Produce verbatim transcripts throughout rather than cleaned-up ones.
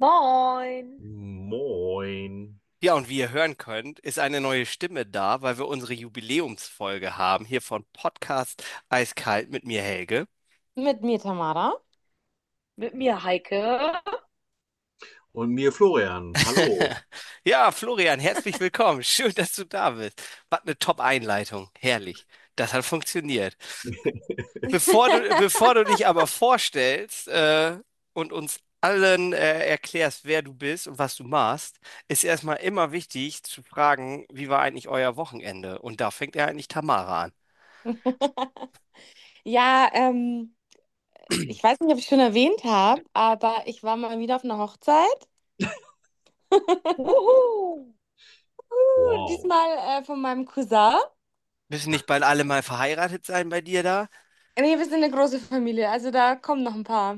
Moin. Moin. Ja, und wie ihr hören könnt, ist eine neue Stimme da, weil wir unsere Jubiläumsfolge haben, hier von Podcast Eiskalt mit mir, Helge. Mit mir, Tamara. Mit mir Heike. Und mir Florian. Hallo. Ja, Florian, herzlich willkommen. Schön, dass du da bist. Was eine Top-Einleitung. Herrlich. Das hat funktioniert. Bevor du, bevor du dich aber vorstellst, äh, und uns allen, äh, erklärst, wer du bist und was du machst, ist erstmal immer wichtig zu fragen, wie war eigentlich euer Wochenende? Und da fängt ja eigentlich Tamara an. Ja, ähm, ich weiß nicht, ob ich schon erwähnt habe, aber ich war mal wieder auf einer Hochzeit. Wuhu. Wow. Diesmal äh, von meinem Cousin. Müssen nicht bald alle mal verheiratet sein bei dir da? Nee, wir sind eine große Familie, also da kommen noch ein paar.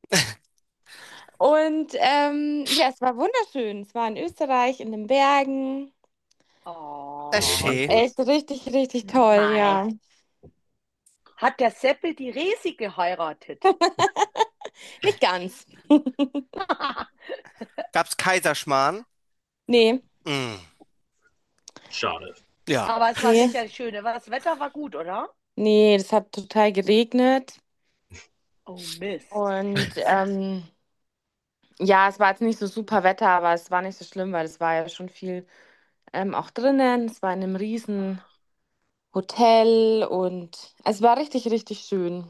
Und ähm, ja, es war wunderschön. Es war in Österreich, in den Bergen. Das ist Oh, schön. Echt richtig, richtig toll, mei. ja. Hat der Seppel die Resi geheiratet? Nicht ganz. Gab's Kaiserschmarrn? Nee, Mm, Schade. ja. Aber es war nee, sicher schön. Aber das Wetter war gut, oder? nee, das hat total geregnet. Oh Mist. Und ähm, ja, es war jetzt nicht so super Wetter, aber es war nicht so schlimm, weil es war ja schon viel ähm, auch drinnen. Es war in einem riesen Hotel und es war richtig, richtig schön.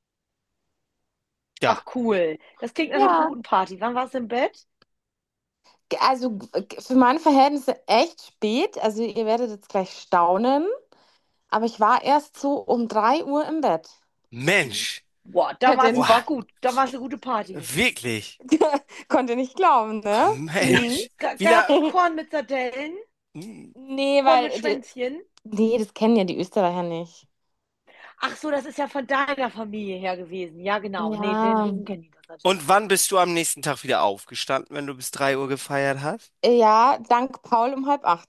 Ja. Ach cool. Das klingt nach einer Ja. guten Party. Wann warst du im Bett? Ge- Also g- für meine Verhältnisse echt spät. Also ihr werdet jetzt gleich staunen, aber ich war erst so um drei Uhr im Bett. Mensch. Boah, da Hätte war's, Wow. nicht, war gut. Da war es eine gute Party. Wirklich. konnte nicht glauben, ne? Mhm. Mensch. Ga- Wie la Gab's Korn mit Sardellen? Mm, Nee, Korn mit weil die, Schwänzchen? nee, das kennen ja die Österreicher nicht. Ach so, das ist ja von deiner Familie her gewesen. Ja, genau. Nee, Ja. dann kennen die das natürlich Und nicht. wann bist du am nächsten Tag wieder aufgestanden, wenn du bis drei Uhr gefeiert hast? Ja, dank Paul um halb acht.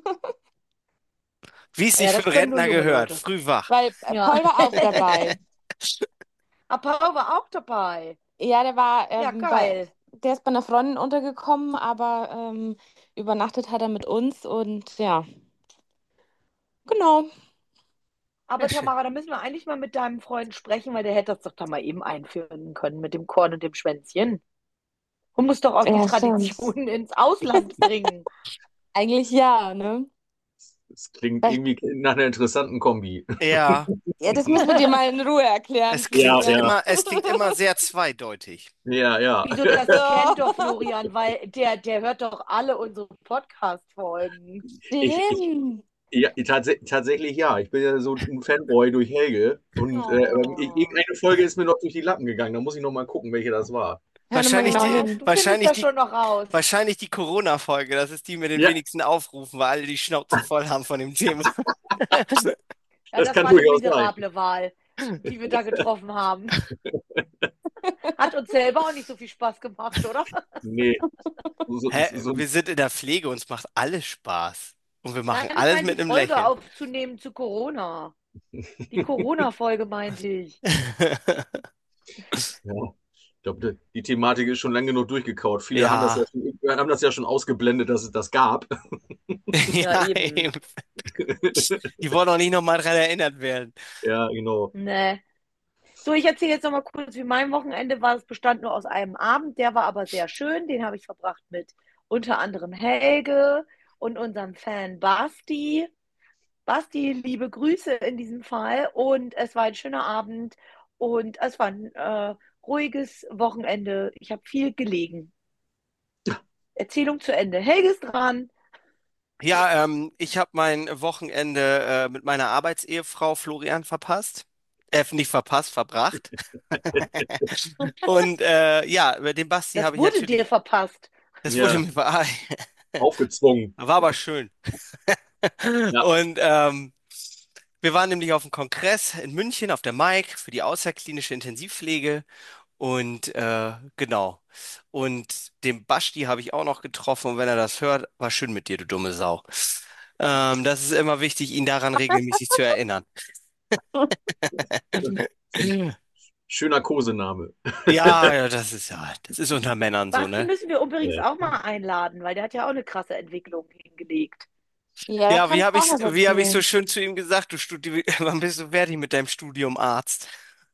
Wie es Ja, sich für das einen können nur Rentner junge gehört. Leute. Früh wach. Weil äh, Ja. Paul war auch dabei. Apollo war auch dabei. Ja, der war Ja, ähm, bei, geil. der ist bei einer Freundin untergekommen, aber ähm, übernachtet hat er mit uns und ja, genau. Ja, Aber schön. Tamara, da müssen wir eigentlich mal mit deinem Freund sprechen, weil der hätte das doch da mal eben einführen können mit dem Korn und dem Schwänzchen. Und muss doch auch die Ja, stimmt. Traditionen ins Ausland bringen. Eigentlich ja, ne? Das klingt Vielleicht, irgendwie nach einer interessanten Kombi. Ja, ja, das müssen wir dir mal in Ruhe erklären, es klingt Ja, ja Florian. ja. immer, es klingt immer sehr zweideutig. Ja, ja. Wieso, das kennt doch So, Florian, weil der, der hört doch alle unsere Podcast-Folgen. Ich, ich, stimmt. ja, tats tatsächlich ja. Ich bin ja so ein Fanboy durch Helge. Und äh, ähm, Oh. irgendeine Folge ist mir noch durch die Lappen gegangen. Da muss ich noch mal gucken, welche das war. Hör nochmal Wahrscheinlich genau die, Ja, hin. du findest wahrscheinlich das die, schon noch raus. wahrscheinlich die Corona-Folge. Das ist die mit den Ja, wenigsten Aufrufen, weil alle die Schnauze voll haben von dem Thema. Ja, das das kann war eine durchaus sein. miserable Wahl, die wir da getroffen haben. Hat uns selber auch nicht so viel Spaß gemacht, oder? Nee. So, Hä? so, so, Wir sind in der Pflege, uns macht alles Spaß. Und wir machen Nein, ich alles meine, die mit einem Folge Lächeln. aufzunehmen zu Corona. Die Corona-Folge meinte ich. ja. Ich glaube, die Thematik ist schon lange genug durchgekaut. Viele haben das ja Ja, schon, haben das ja schon ausgeblendet, dass es das gab. Ja, ja, eben. eben. Die wollen auch nicht nochmal dran erinnert werden. Ja, genau. Nee. So, ich erzähle jetzt noch mal kurz, wie mein Wochenende war. Es bestand nur aus einem Abend, der war aber sehr schön. Den habe ich verbracht mit unter anderem Helge und unserem Fan Basti. Basti, liebe Grüße in diesem Fall. Und es war ein schöner Abend und es war ein äh, ruhiges Wochenende. Ich habe viel gelegen. Erzählung zu Ende. Helge ist dran. Ja, ähm, ich habe mein Wochenende äh, mit meiner Arbeitsehefrau Florian verpasst. Äh, nicht verpasst, verbracht. Und äh, ja, über den Basti Das habe ich wurde dir natürlich, verpasst. das wurde Ja, mir ver- aufgezwungen. war aber schön. Ja. Und ähm, wir waren nämlich auf dem Kongress in München auf der Maik für die außerklinische Intensivpflege. Und äh, genau. Und den Basti habe ich auch noch getroffen. Und wenn er das hört, war schön mit dir, du dumme Sau. Ähm, das ist immer wichtig, ihn daran regelmäßig zu erinnern. Schöner Kosename. Ja, ja, das ist ja, das ist unter Männern so, Basti ne? müssen wir übrigens Ja. auch mal einladen, weil der hat ja auch eine krasse Entwicklung hingelegt. Ja, da Ja, kann wie ich habe auch ich, was wie habe ich so erzählen. schön zu ihm gesagt, du studi wann bist du fertig mit deinem Studium Arzt?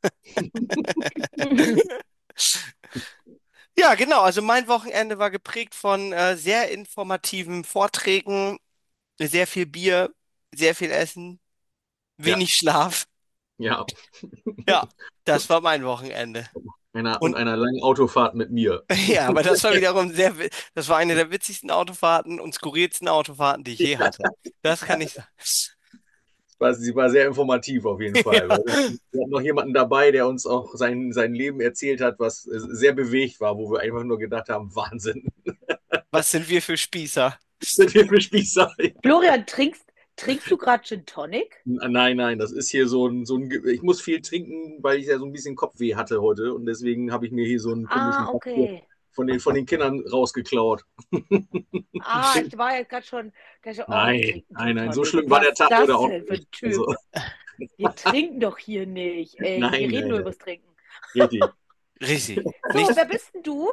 Ja, genau. Also mein Wochenende war geprägt von äh, sehr informativen Vorträgen, sehr viel Bier, sehr viel Essen, Ja, wenig Schlaf. ja. Ja, das war mein Wochenende. Einer, und Und einer langen Autofahrt mit mir. ja, aber das war wiederum sehr, wi- das war eine der witzigsten Autofahrten und skurrilsten Autofahrten, die ich je hatte. Das kann ich sagen. War, sie war sehr informativ auf jeden Fall. Weil Ja. wir hatten noch jemanden dabei, der uns auch sein, sein Leben erzählt hat, was äh, sehr bewegt war, wo wir einfach nur gedacht haben, Wahnsinn, Was sind wir für Spießer? sind wir für Spießer? Florian, trinkst, trinkst du gerade Gin Tonic? Nein, nein, das ist hier so ein, so ein, Ge- ich muss viel trinken, weil ich ja so ein bisschen Kopfweh hatte heute und deswegen habe ich mir hier so einen komischen Ah, Papier okay. von den, von den Kindern rausgeklauert. Ah, ich war jetzt gerade schon, da schon, oh, die Nein, trinken nein, Gin nein, so Tonic. schlimm war Was der ist Tag heute das auch denn für nicht. ein Typ? Also, Wir trinken doch hier nicht. Ey, wir nein, reden nein, nur nein, übers Trinken. richtig. Richtig. So, Nicht? wer bist denn du?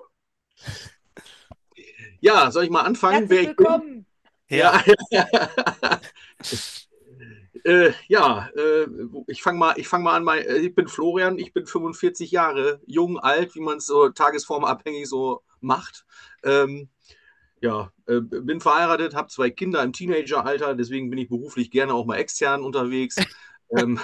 Ja, soll ich mal anfangen, wer Herzlich ich bin? willkommen. Ja. Ja, äh, ja, äh, ich fange mal, ich fang mal an. Mein, äh, ich bin Florian, ich bin fünfundvierzig Jahre, jung, alt, wie man es so tagesformabhängig so macht. Ähm, ja, äh, bin verheiratet, habe zwei Kinder im Teenageralter, deswegen bin ich beruflich gerne auch mal extern unterwegs. Ähm,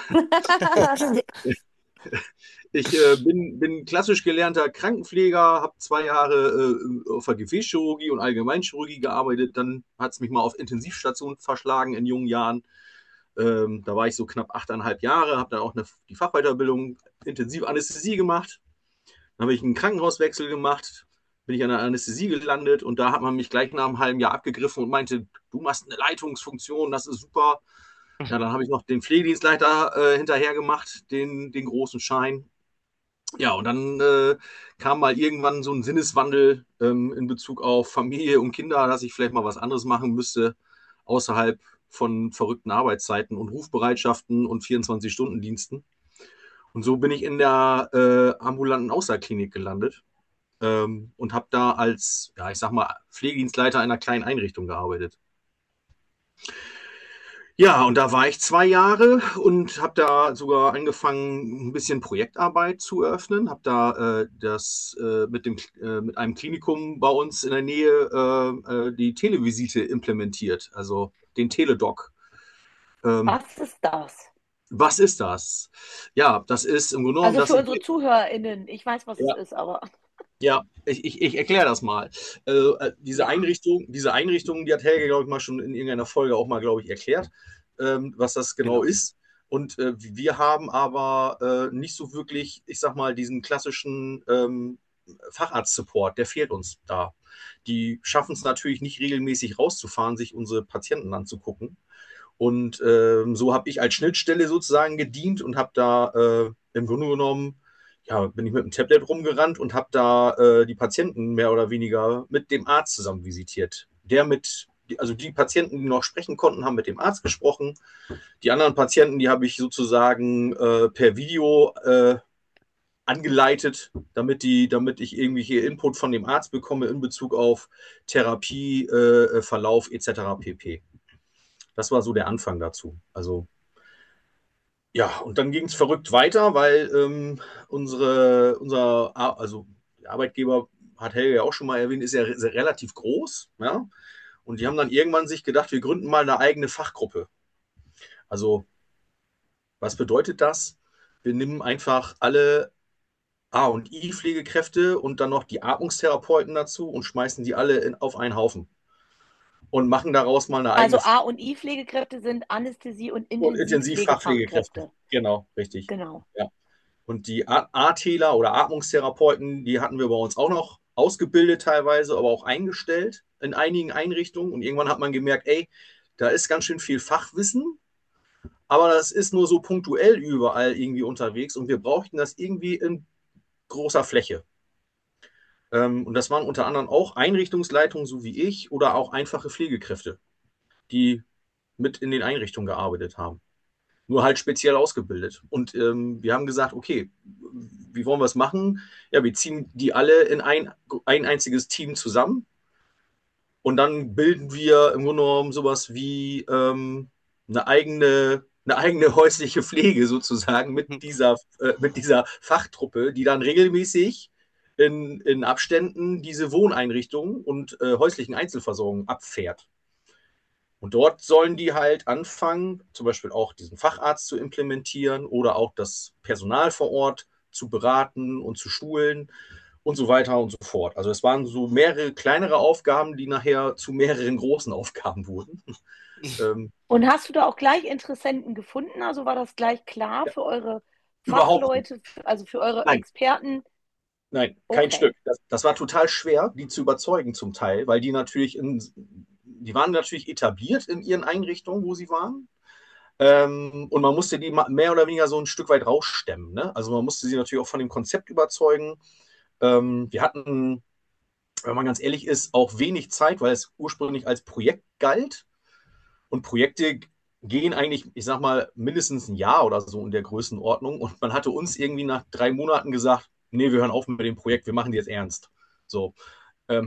ich äh, bin, bin klassisch gelernter Krankenpfleger, habe zwei Jahre äh, auf der Gefäßchirurgie und Allgemeinchirurgie gearbeitet. Dann hat es mich mal auf Intensivstation verschlagen in jungen Jahren. Ähm, da war ich so knapp achteinhalb Jahre, habe dann auch eine, die Fachweiterbildung Intensivanästhesie gemacht. Dann habe ich einen Krankenhauswechsel gemacht, bin ich an der Anästhesie gelandet und da hat man mich gleich nach einem halben Jahr abgegriffen und meinte, du machst eine Leitungsfunktion, das ist super. Ja, dann habe ich noch den Pflegedienstleiter äh, hinterher gemacht, den, den großen Schein. Ja, und dann äh, kam mal irgendwann so ein Sinneswandel ähm, in Bezug auf Familie und Kinder, dass ich vielleicht mal was anderes machen müsste, außerhalb von verrückten Arbeitszeiten und Rufbereitschaften und vierundzwanzig-Stunden-Diensten. Und so bin ich in der äh, ambulanten Außerklinik gelandet ähm, und habe da als, ja, ich sag mal, Pflegedienstleiter einer kleinen Einrichtung gearbeitet. Ja, und da war ich zwei Jahre und habe da sogar angefangen, ein bisschen Projektarbeit zu eröffnen. Habe da äh, das äh, mit dem äh, mit einem Klinikum bei uns in der Nähe äh, äh, die Televisite implementiert, also den Teledoc. Ähm, Was ist das? was ist das? Ja, das ist im Grunde genommen, Also das für sind unsere ZuhörerInnen, ich weiß, was es ja, ist, aber ja, ich, ich, ich erkläre das mal. Äh, äh, diese ja. Einrichtung, diese Einrichtung, die hat Helge, glaube ich, mal schon in irgendeiner Folge auch mal, glaube ich, erklärt, ähm, was das genau Genau. ist. Und äh, wir haben aber äh, nicht so wirklich, ich sag mal, diesen klassischen ähm, Facharzt-Support, der fehlt uns da. Die schaffen es natürlich nicht regelmäßig rauszufahren, sich unsere Patienten anzugucken. Und ähm, so habe ich als Schnittstelle sozusagen gedient und habe da äh, im Grunde genommen, ja, bin ich mit dem Tablet rumgerannt und habe da äh, die Patienten mehr oder weniger mit dem Arzt zusammen visitiert. Der mit, also die Patienten, die noch sprechen konnten, haben mit dem Arzt gesprochen. Die anderen Patienten, die habe ich sozusagen äh, per Video äh, angeleitet, damit, die, damit ich irgendwie hier Input von dem Arzt bekomme in Bezug auf Therapie, äh, Verlauf et cetera pp. Das war so der Anfang dazu. Also ja, und dann ging es verrückt weiter, weil ähm, unsere, unser Ar also der Arbeitgeber, hat Helge ja auch schon mal erwähnt, ist ja re relativ groß. Ja? Und die haben dann irgendwann sich gedacht, wir gründen mal eine eigene Fachgruppe. Also, was bedeutet das? Wir nehmen einfach alle A- und I-Pflegekräfte und dann noch die Atmungstherapeuten dazu und schmeißen die alle in, auf einen Haufen und machen daraus mal eine eigene Also Fach A- und I-Pflegekräfte sind Anästhesie- und und Intensivfachpflegekräfte. Intensivpflegefachkräfte. Genau, richtig. Genau. Ja. Und die A-Täler oder Atmungstherapeuten, die hatten wir bei uns auch noch ausgebildet teilweise, aber auch eingestellt in einigen Einrichtungen. Und irgendwann hat man gemerkt, ey, da ist ganz schön viel Fachwissen, aber das ist nur so punktuell überall irgendwie unterwegs und wir brauchten das irgendwie in großer Fläche. Ähm, und das waren unter anderem auch Einrichtungsleitungen, so wie ich, oder auch einfache Pflegekräfte, die mit in den Einrichtungen gearbeitet haben. nur halt speziell ausgebildet. Und ähm, wir haben gesagt, okay, wie wollen wir es machen? Ja, wir ziehen die alle in ein, ein einziges Team zusammen und dann bilden wir im Grunde genommen sowas wie ähm, eine eigene, eine eigene häusliche Pflege sozusagen mit dieser, äh, mit dieser Fachtruppe, die dann regelmäßig in, in Abständen diese Wohneinrichtungen und äh, häuslichen Einzelversorgung abfährt. Und dort sollen die halt anfangen, zum Beispiel auch diesen Facharzt zu implementieren oder auch das Personal vor Ort zu beraten und zu schulen und so weiter und so fort. Also es waren so mehrere kleinere Aufgaben, die nachher zu mehreren großen Aufgaben wurden. ähm, Und hast du da auch gleich Interessenten gefunden? Also war das gleich klar für eure überhaupt nicht. Fachleute, also für eure Nein. Experten? Nein, kein Okay. Stück. Das, das war total schwer, die zu überzeugen zum Teil, weil die natürlich in, die waren natürlich etabliert in ihren Einrichtungen, wo sie waren. Ähm, und man musste die mehr oder weniger so ein Stück weit rausstemmen. Ne? Also man musste sie natürlich auch von dem Konzept überzeugen. Ähm, wir hatten, wenn man ganz ehrlich ist, auch wenig Zeit, weil es ursprünglich als Projekt galt. Und Projekte gehen eigentlich, ich sag mal, mindestens ein Jahr oder so in der Größenordnung. Und man hatte uns irgendwie nach drei Monaten gesagt, nee, wir hören auf mit dem Projekt, wir machen die jetzt ernst. So. Ähm,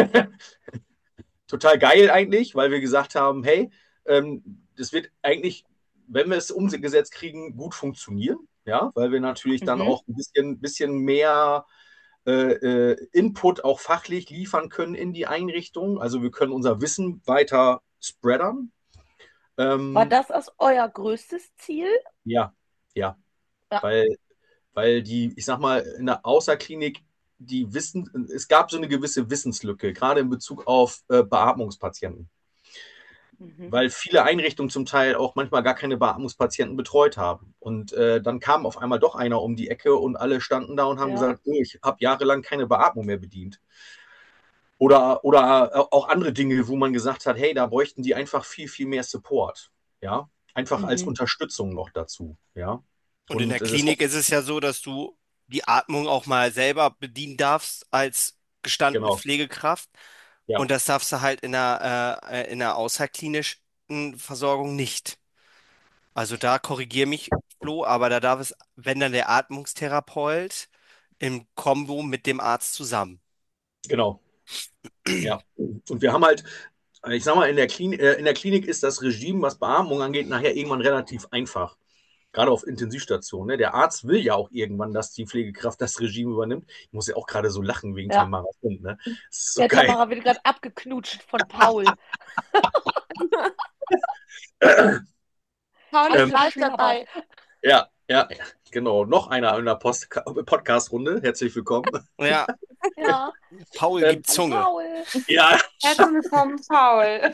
total geil eigentlich, weil wir gesagt haben, hey, ähm, das wird eigentlich, wenn wir es umgesetzt kriegen, gut funktionieren. Ja, weil wir natürlich dann Mhm. auch ein bisschen, bisschen mehr äh, äh, Input auch fachlich liefern können in die Einrichtung. Also wir können unser Wissen weiter spreadern. War Ähm, das als euer größtes Ziel? ja, ja, Ja. weil, weil die, ich sag mal, in der Außerklinik, die Wissen, es gab so eine gewisse Wissenslücke, gerade in Bezug auf äh, Beatmungspatienten. Mhm. Weil viele Einrichtungen zum Teil auch manchmal gar keine Beatmungspatienten betreut haben. Und äh, dann kam auf einmal doch einer um die Ecke und alle standen da und haben Ja. gesagt, oh, ich habe jahrelang keine Beatmung mehr bedient. Oder, oder auch andere Dinge, wo man gesagt hat, hey, da bräuchten die einfach viel, viel mehr Support. Ja, einfach als Mhm. Unterstützung noch dazu. Ja, Und in der und es ist Klinik ist es ja so, dass du die Atmung auch mal selber bedienen darfst als gestandene genau, Pflegekraft. ja, Und das darfst du halt in der, äh, in der außerklinischen Versorgung nicht. Also da korrigier mich, Flo, aber da darf es, wenn dann der Atmungstherapeut im Kombo mit dem Arzt zusammen. genau, ja. Und wir haben halt, ich sag mal, in der Klinik, äh, in der Klinik ist das Regime, was Beatmung angeht, nachher irgendwann relativ einfach. Gerade auf Intensivstationen. Ne? Der Arzt will ja auch irgendwann, dass die Pflegekraft das Regime übernimmt. Ich muss ja auch gerade so lachen wegen Ja. Tamara Fund. Ne? Das ist so Der geil. Tamara wird gerade abgeknutscht von Paul. Paul Er ist Ähm, bleibt live dabei. ja, ja, genau. Noch einer in der Post Podcast-Runde. Herzlich willkommen. Ja, Ja. Paul Ähm, gibt Hallo Zunge. Paul. ja, Herzlich willkommen, Paul.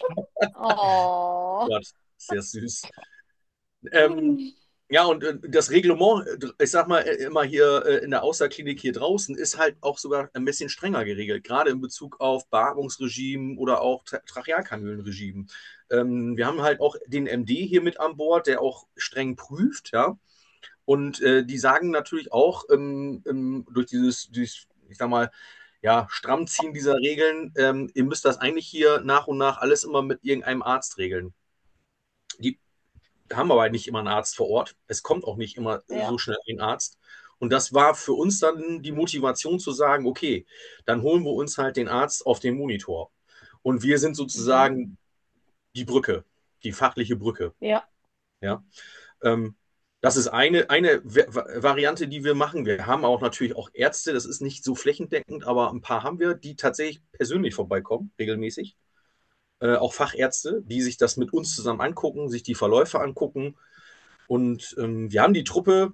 Oh. Gott, sehr süß. Ähm, ja, und äh, das Reglement, äh, ich sag mal, äh, immer hier äh, in der Außerklinik hier draußen, ist halt auch sogar ein bisschen strenger geregelt, gerade in Bezug auf Beatmungsregime oder auch Tra Trachealkanülenregime. Ähm, wir haben halt auch den M D hier mit an Bord, der auch streng prüft, ja. Und äh, die sagen natürlich auch ähm, ähm, durch dieses, dieses, ich sag mal, ja, Strammziehen dieser Regeln, ähm, ihr müsst das eigentlich hier nach und nach alles immer mit irgendeinem Arzt regeln. Die haben aber nicht immer einen Arzt vor Ort. Es kommt auch nicht immer so Ja. schnell ein Arzt. Und das war für uns dann die Motivation zu sagen, okay, dann holen wir uns halt den Arzt auf den Monitor. Und wir sind Mhm. sozusagen die Brücke, die fachliche Brücke. Ja. Ja. Ähm, das ist eine, eine Variante, die wir machen. Wir haben auch natürlich auch Ärzte, das ist nicht so flächendeckend, aber ein paar haben wir, die tatsächlich persönlich vorbeikommen, regelmäßig. Äh, auch Fachärzte, die sich das mit uns zusammen angucken, sich die Verläufe angucken. Und ähm, wir haben die Truppe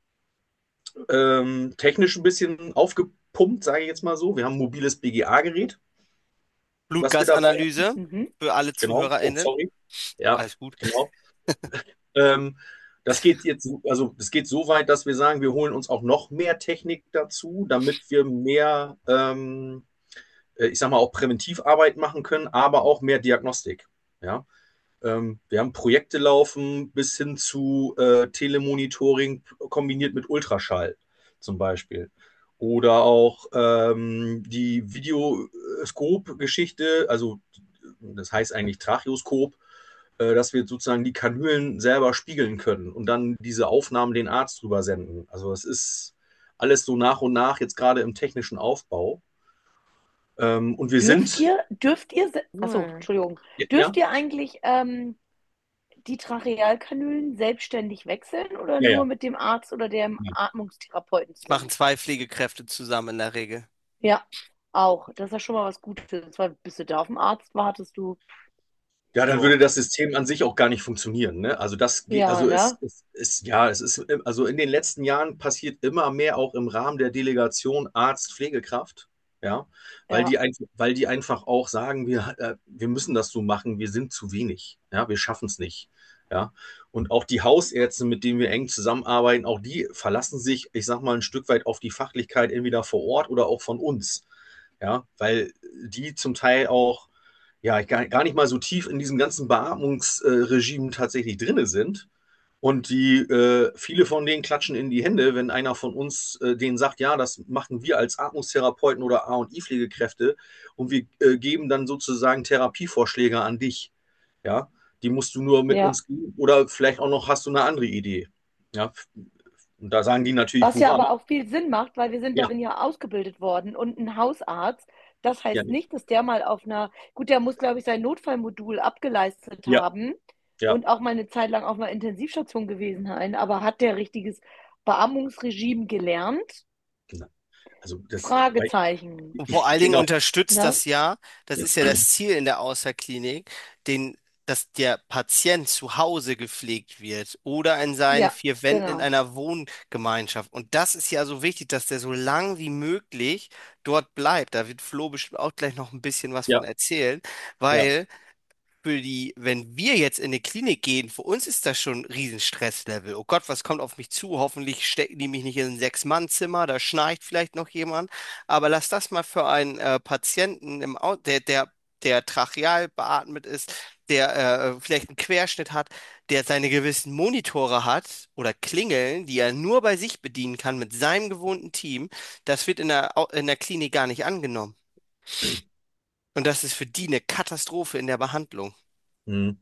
ähm, technisch ein bisschen aufgepumpt, sage ich jetzt mal so. Wir haben ein mobiles B G A-Gerät, was wir dabei haben. Blutgasanalyse Mhm. für alle Genau. Oh, ZuhörerInnen. sorry. Ja, Alles gut. genau. Ähm, das geht jetzt, also das geht so weit, dass wir sagen, wir holen uns auch noch mehr Technik dazu, damit wir mehr, ähm, äh, ich sag mal, auch Präventivarbeit machen können, aber auch mehr Diagnostik. Ja. Ähm, wir haben Projekte laufen bis hin zu äh, Telemonitoring kombiniert mit Ultraschall zum Beispiel. Oder auch ähm, die Videoskop-Geschichte, also das heißt eigentlich Tracheoskop, äh, dass wir sozusagen die Kanülen selber spiegeln können und dann diese Aufnahmen den Arzt drüber senden. Also es ist alles so nach und nach jetzt gerade im technischen Aufbau. Ähm, und wir Dürft sind, ihr, dürft ihr, se- achso, Cool. Entschuldigung, ja, dürft ihr eigentlich ähm, die Trachealkanülen selbstständig wechseln oder ja, nur ja. mit dem Arzt oder dem Ja. Atmungstherapeuten Das machen zusammen? zwei Pflegekräfte zusammen in der Regel. Ja, auch. Das ist ja schon mal was Gutes, weil bis du da auf den Arzt wartest, du. Ja, dann So. würde das System an sich auch gar nicht funktionieren, ne? Also das geht, Ja, also es, ne? es ist, ja, es ist, also in den letzten Jahren passiert immer mehr auch im Rahmen der Delegation Arzt, Pflegekraft, ja, weil Ja, die einfach, weil die einfach auch sagen, wir, äh, wir müssen das so machen, wir sind zu wenig, ja, wir schaffen es nicht, ja. Und auch die Hausärzte, mit denen wir eng zusammenarbeiten, auch die verlassen sich, ich sag mal, ein Stück weit auf die Fachlichkeit entweder vor Ort oder auch von uns, ja, weil die zum Teil auch ja, gar, gar nicht mal so tief in diesem ganzen Beatmungsregime tatsächlich drinne sind. Und die, äh, viele von denen klatschen in die Hände, wenn einer von uns äh, denen sagt, ja, das machen wir als Atmungstherapeuten oder A und I-Pflegekräfte und wir äh, geben dann sozusagen Therapievorschläge an dich. Ja, die musst du nur mit ja. uns gehen oder vielleicht auch noch hast du eine andere Idee. Ja, und da sagen die natürlich, Was ja hurra. aber auch viel Sinn macht, weil wir sind Ja, darin ja ausgebildet worden und ein Hausarzt, das ja, heißt nicht, dass der mal auf einer, gut, der muss, glaube ich, sein Notfallmodul abgeleistet ja, haben ja. und auch mal eine Zeit lang auf einer Intensivstation gewesen sein, aber hat der richtiges Beatmungsregime gelernt? Also das, weil Fragezeichen. Und vor ich allen Dingen kenne auch, unterstützt Ne? das ja, das ja, ist ja das Ziel in der Außerklinik, den, dass der Patient zu Hause gepflegt wird oder in seinen Ja, vier Wänden in genau. einer Wohngemeinschaft. Und das ist ja so wichtig, dass der so lang wie möglich dort bleibt. Da wird Flo bestimmt auch gleich noch ein bisschen was von ja, erzählen, ja. weil für die, wenn wir jetzt in eine Klinik gehen, für uns ist das schon ein Riesenstresslevel. Oh Gott, was kommt auf mich zu? Hoffentlich stecken die mich nicht in ein Sechs-Mann-Zimmer, da schnarcht vielleicht noch jemand. Aber lass das mal für einen äh, Patienten, im Au der, der, der tracheal beatmet ist, der äh, vielleicht einen Querschnitt hat, der seine gewissen Monitore hat oder Klingeln, die er nur bei sich bedienen kann mit seinem gewohnten Team. Das wird in der, Au- in der Klinik gar nicht angenommen. Und das ist für die eine Katastrophe in der Behandlung. Hm.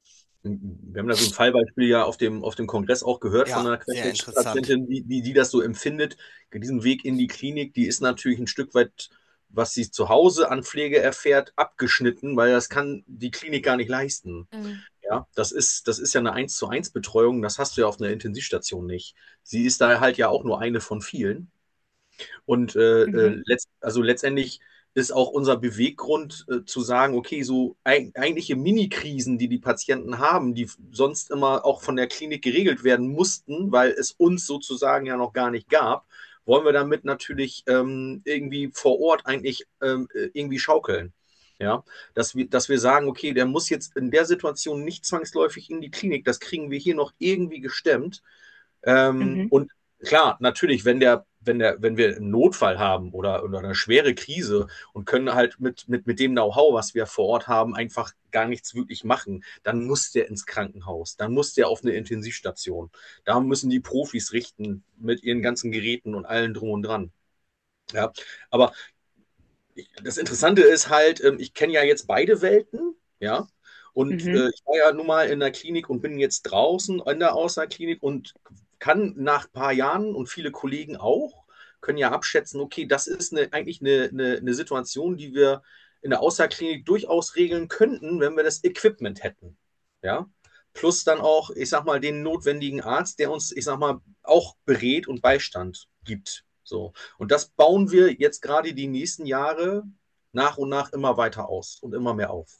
Wir haben da so ein Fallbeispiel ja auf dem, auf dem Kongress auch gehört von Ja, einer sehr interessant. Querschnittspatientin, wie, wie die das so empfindet. Diesen Weg in die Klinik, die ist natürlich ein Stück weit, was sie zu Hause an Pflege erfährt, abgeschnitten, weil das kann die Klinik gar nicht leisten. Mhm. Ja, das ist, das ist ja eine eins zu eins Betreuung, das hast du ja auf einer Intensivstation nicht. Sie ist da halt ja auch nur eine von vielen. Und äh, Mhm. äh, letzt, also letztendlich ist auch unser Beweggrund äh, zu sagen, okay, so eig eigentliche Mini-Krisen, die die Patienten haben, die sonst immer auch von der Klinik geregelt werden mussten, weil es uns sozusagen ja noch gar nicht gab, wollen wir damit natürlich ähm, irgendwie vor Ort eigentlich ähm, äh, irgendwie schaukeln. Ja, dass wir, dass wir sagen, okay, der muss jetzt in der Situation nicht zwangsläufig in die Klinik, das kriegen wir hier noch irgendwie gestemmt. Ähm, Mhm. und klar, natürlich, wenn der, wenn der, wenn wir einen Notfall haben oder, oder eine schwere Krise und können halt mit, mit, mit dem Know-how, was wir vor Ort haben, einfach gar nichts wirklich machen, dann muss der ins Krankenhaus, dann muss der auf eine Intensivstation. Da müssen die Profis richten mit ihren ganzen Geräten und allen drum und dran. Ja, aber ich, das Interessante ist halt, ähm, ich kenne ja jetzt beide Welten, ja. Und Mhm. äh, ich war ja nun mal in der Klinik und bin jetzt draußen in der Außerklinik und kann nach ein paar Jahren und viele Kollegen auch, können ja abschätzen, okay, das ist eine, eigentlich eine, eine, eine Situation, die wir in der Außerklinik durchaus regeln könnten, wenn wir das Equipment hätten. Ja. Plus dann auch, ich sag mal, den notwendigen Arzt, der uns, ich sag mal, auch berät und Beistand gibt. So. Und das bauen wir jetzt gerade die nächsten Jahre nach und nach immer weiter aus und immer mehr auf.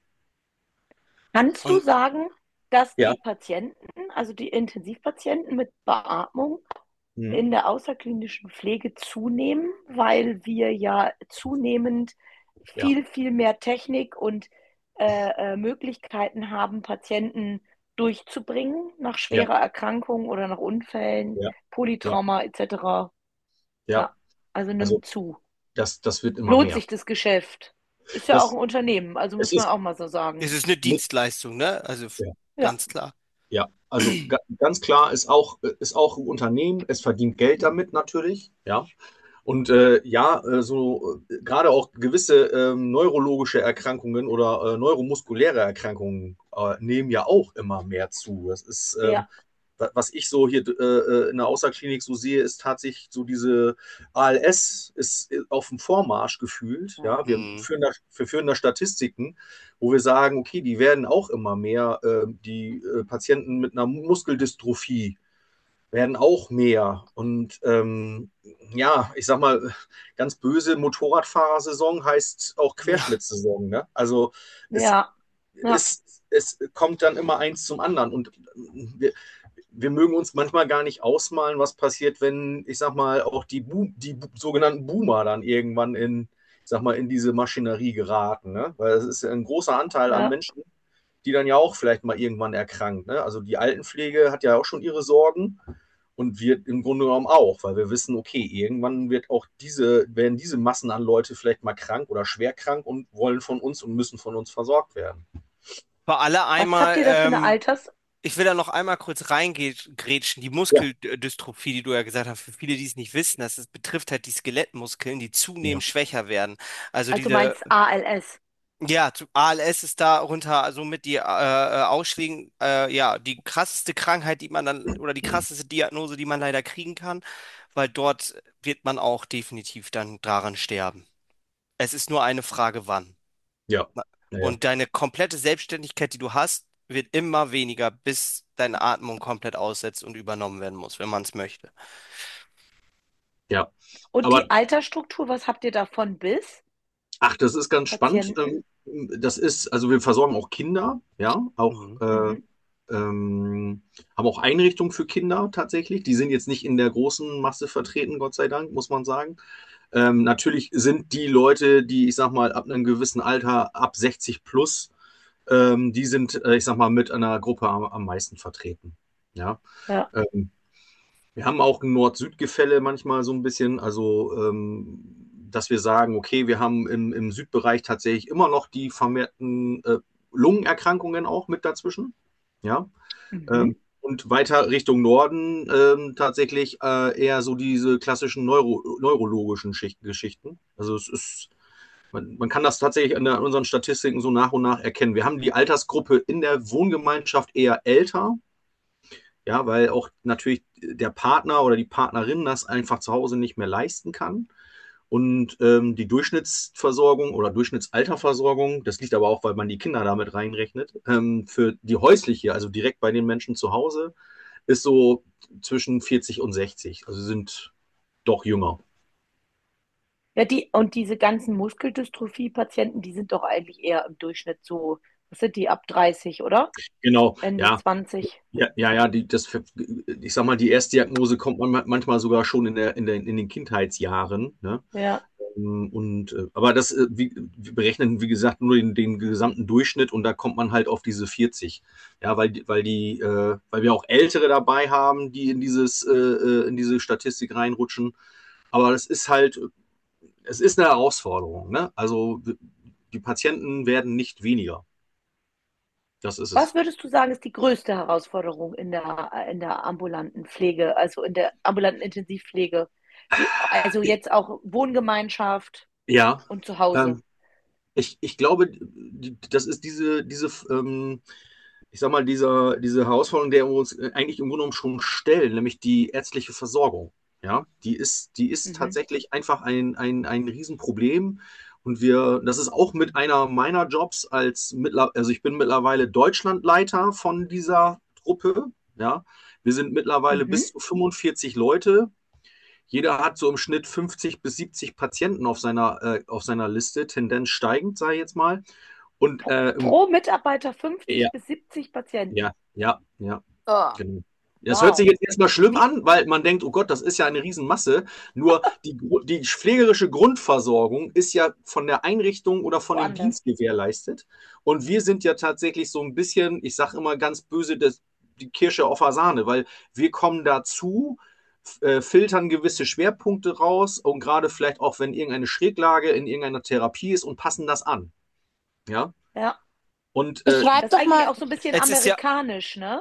Kannst du Und sagen, dass Ja. die Patienten, also die Intensivpatienten mit Beatmung Mhm. in der außerklinischen Pflege zunehmen, weil wir ja zunehmend Ja. viel, viel mehr Technik und äh, äh, Möglichkeiten haben, Patienten durchzubringen nach Ja. schwerer Erkrankung oder nach Unfällen, Ja. Ja. Polytrauma et cetera. Ja. Ja, also Also nimmt zu. das, das wird immer Lohnt mehr. sich das Geschäft? Ist ja auch Das, ein Unternehmen, also es muss man ist auch mal so es sagen. ist eine mit, Dienstleistung, ne? Also f- ja. Ja. ganz klar. Ja, also ga, ganz klar ist auch, ist auch ein Unternehmen, es verdient Geld damit natürlich, ja. Und äh, ja, äh, so äh, gerade auch gewisse ähm, neurologische Erkrankungen oder äh, neuromuskuläre Erkrankungen äh, nehmen ja auch immer mehr zu. Das ist, ähm, Ja, wa- was ich so hier äh, äh, in der Außerklinik so sehe, ist tatsächlich so diese A L S ist äh, auf dem Vormarsch gefühlt. Ja, wir Mhm. führen da, wir führen da Statistiken, wo wir sagen, okay, die werden auch immer mehr, äh, die äh, Patienten mit einer Muskeldystrophie werden auch mehr. Und ähm, ja, ich sag mal, ganz böse Motorradfahrersaison heißt auch Ja. Querschnittssaison. Ne? Also es, ja, ja, es, es kommt dann immer eins zum anderen. Und wir, wir mögen uns manchmal gar nicht ausmalen, was passiert, wenn, ich sag mal, auch die, Boom, die sogenannten Boomer dann irgendwann in, ich sag mal, in diese Maschinerie geraten. Ne? Weil es ist ein großer Anteil an ja. Menschen, die dann ja auch vielleicht mal irgendwann erkrankt. Ne? Also die Altenpflege hat ja auch schon ihre Sorgen. Und wir im Grunde genommen auch, weil wir wissen, okay, irgendwann wird auch diese, werden diese Massen an Leute vielleicht mal krank oder schwer krank und wollen von uns und müssen von uns versorgt werden. Für alle Was habt einmal, ihr da für eine ähm, Alters? ich will da noch einmal kurz reingrätschen. Die Ja, Muskeldystrophie, die du ja gesagt hast, für viele, die es nicht wissen, das ist, betrifft halt die Skelettmuskeln, die ja, zunehmend schwächer werden. Also Also diese, meinst A L S? ja, zu- A L S ist darunter somit die äh, äh, Ausschlägen, äh, ja, die krasseste Krankheit, die man dann, oder die krasseste Diagnose, die man leider kriegen kann, weil dort wird man auch definitiv dann daran sterben. Es ist nur eine Frage, wann. ja, ja, ja. Und deine komplette Selbstständigkeit, die du hast, wird immer weniger, bis deine Atmung komplett aussetzt und übernommen werden muss, wenn man es möchte. Ja. Und Aber die Altersstruktur, was habt ihr davon bis? ach, das ist ganz spannend. Patienten? Ähm, Das ist, also wir versorgen auch Kinder, ja, auch Mhm. äh, Mhm. ähm, haben auch Einrichtungen für Kinder tatsächlich. Die sind jetzt nicht in der großen Masse vertreten, Gott sei Dank, muss man sagen. Ähm, natürlich sind die Leute, die, ich sag mal, ab einem gewissen Alter, ab sechzig plus, ähm, die sind, äh, ich sag mal, mit einer Gruppe am, am meisten vertreten. Ja. Ja. Ähm, wir haben auch ein Nord-Süd-Gefälle manchmal so ein bisschen, also ähm, dass wir sagen, okay, wir haben im, im Südbereich tatsächlich immer noch die vermehrten äh, Lungenerkrankungen auch mit dazwischen. Ja. Ähm, Mhm. und weiter Richtung Norden ähm, tatsächlich äh, eher so diese klassischen Neuro neurologischen Schicht Geschichten. Also es ist, man, man kann das tatsächlich in, der, in unseren Statistiken so nach und nach erkennen. Wir haben die Altersgruppe in der Wohngemeinschaft eher älter, ja, weil auch natürlich der Partner oder die Partnerin das einfach zu Hause nicht mehr leisten kann. Und ähm, die Durchschnittsversorgung oder Durchschnittsalterversorgung, das liegt aber auch, weil man die Kinder damit reinrechnet, ähm, für die häusliche, also direkt bei den Menschen zu Hause, ist so zwischen vierzig und sechzig. Also sind doch jünger. Ja, die, und diese ganzen Muskeldystrophie-Patienten, die sind doch eigentlich eher im Durchschnitt so, was sind die, ab dreißig, oder? Genau, Ende ja. zwanzig. Ja, ja, ja, die, das, ich sag mal, die Erstdiagnose kommt man manchmal sogar schon in der, in der, in den Kindheitsjahren, ne? Ja. Ähm, Und, äh, aber das, äh, wie, wir berechnen, wie gesagt, nur den, den gesamten Durchschnitt und da kommt man halt auf diese vierzig. Ja, weil, die- weil die, äh, weil wir auch Ältere dabei haben, die in dieses, äh, äh, in diese Statistik reinrutschen. Aber das ist halt, es ist eine Herausforderung, ne? Also, die Patienten werden nicht weniger. Das ist Was es. würdest du sagen, ist die größte Herausforderung in der, in der ambulanten Pflege, also in der ambulanten Intensivpflege? Die, also jetzt auch Wohngemeinschaft Ja, und zu Hause. ähm, ich, ich glaube, die, das ist diese, diese, ähm, ich sag mal, dieser, diese Herausforderung, der wir uns eigentlich im Grunde genommen schon stellen, nämlich die ärztliche Versorgung. Ja, die ist, die ist Mhm. tatsächlich einfach ein, ein, ein Riesenproblem. Und wir, das ist auch mit einer meiner Jobs als mittler, also ich bin mittlerweile Deutschlandleiter von dieser Truppe. Ja, wir sind mittlerweile Mhm. bis zu fünfundvierzig Leute. Jeder hat so im Schnitt fünfzig bis siebzig Patienten auf seiner, äh, auf seiner Liste, Tendenz steigend, sage ich jetzt mal. Und Pro, äh, im, pro Mitarbeiter ja, fünfzig bis siebzig ja, Patienten. ja, ja, Oh, genau. Das hört sich wow. jetzt erstmal schlimm Wie, an, weil man denkt, oh Gott, das ist ja eine Riesenmasse. Nur die, Gru- die pflegerische Grundversorgung ist ja von der Einrichtung oder von dem woanders. Dienst gewährleistet. Und wir sind ja tatsächlich so ein bisschen, ich sage immer ganz böse, das, die Kirsche auf der Sahne, weil wir kommen dazu, f- äh, filtern gewisse Schwerpunkte raus und gerade vielleicht auch, wenn irgendeine Schräglage in irgendeiner Therapie ist und passen das an. Ja. Ja. Und äh, Beschreib Das ist doch eigentlich mal, auch so ein bisschen Es ist ja, amerikanisch, ne?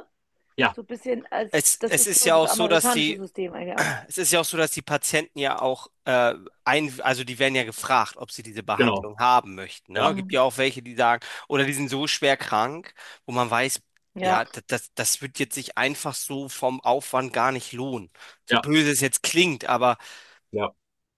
Ja, So ein bisschen als Es, das es ist System, ja auch das so, dass amerikanische die, System eigentlich auch. es ist ja auch so, dass die Patienten ja auch äh, ein, also die werden ja gefragt, ob sie diese genau. Behandlung haben möchten. Ne? Ja, Gibt Mhm. ja auch welche, die sagen, oder die sind so schwer krank, wo man weiß, Ja, ja, das, das, das wird jetzt sich einfach so vom Aufwand gar nicht lohnen. So ja, böse es jetzt klingt, aber ja.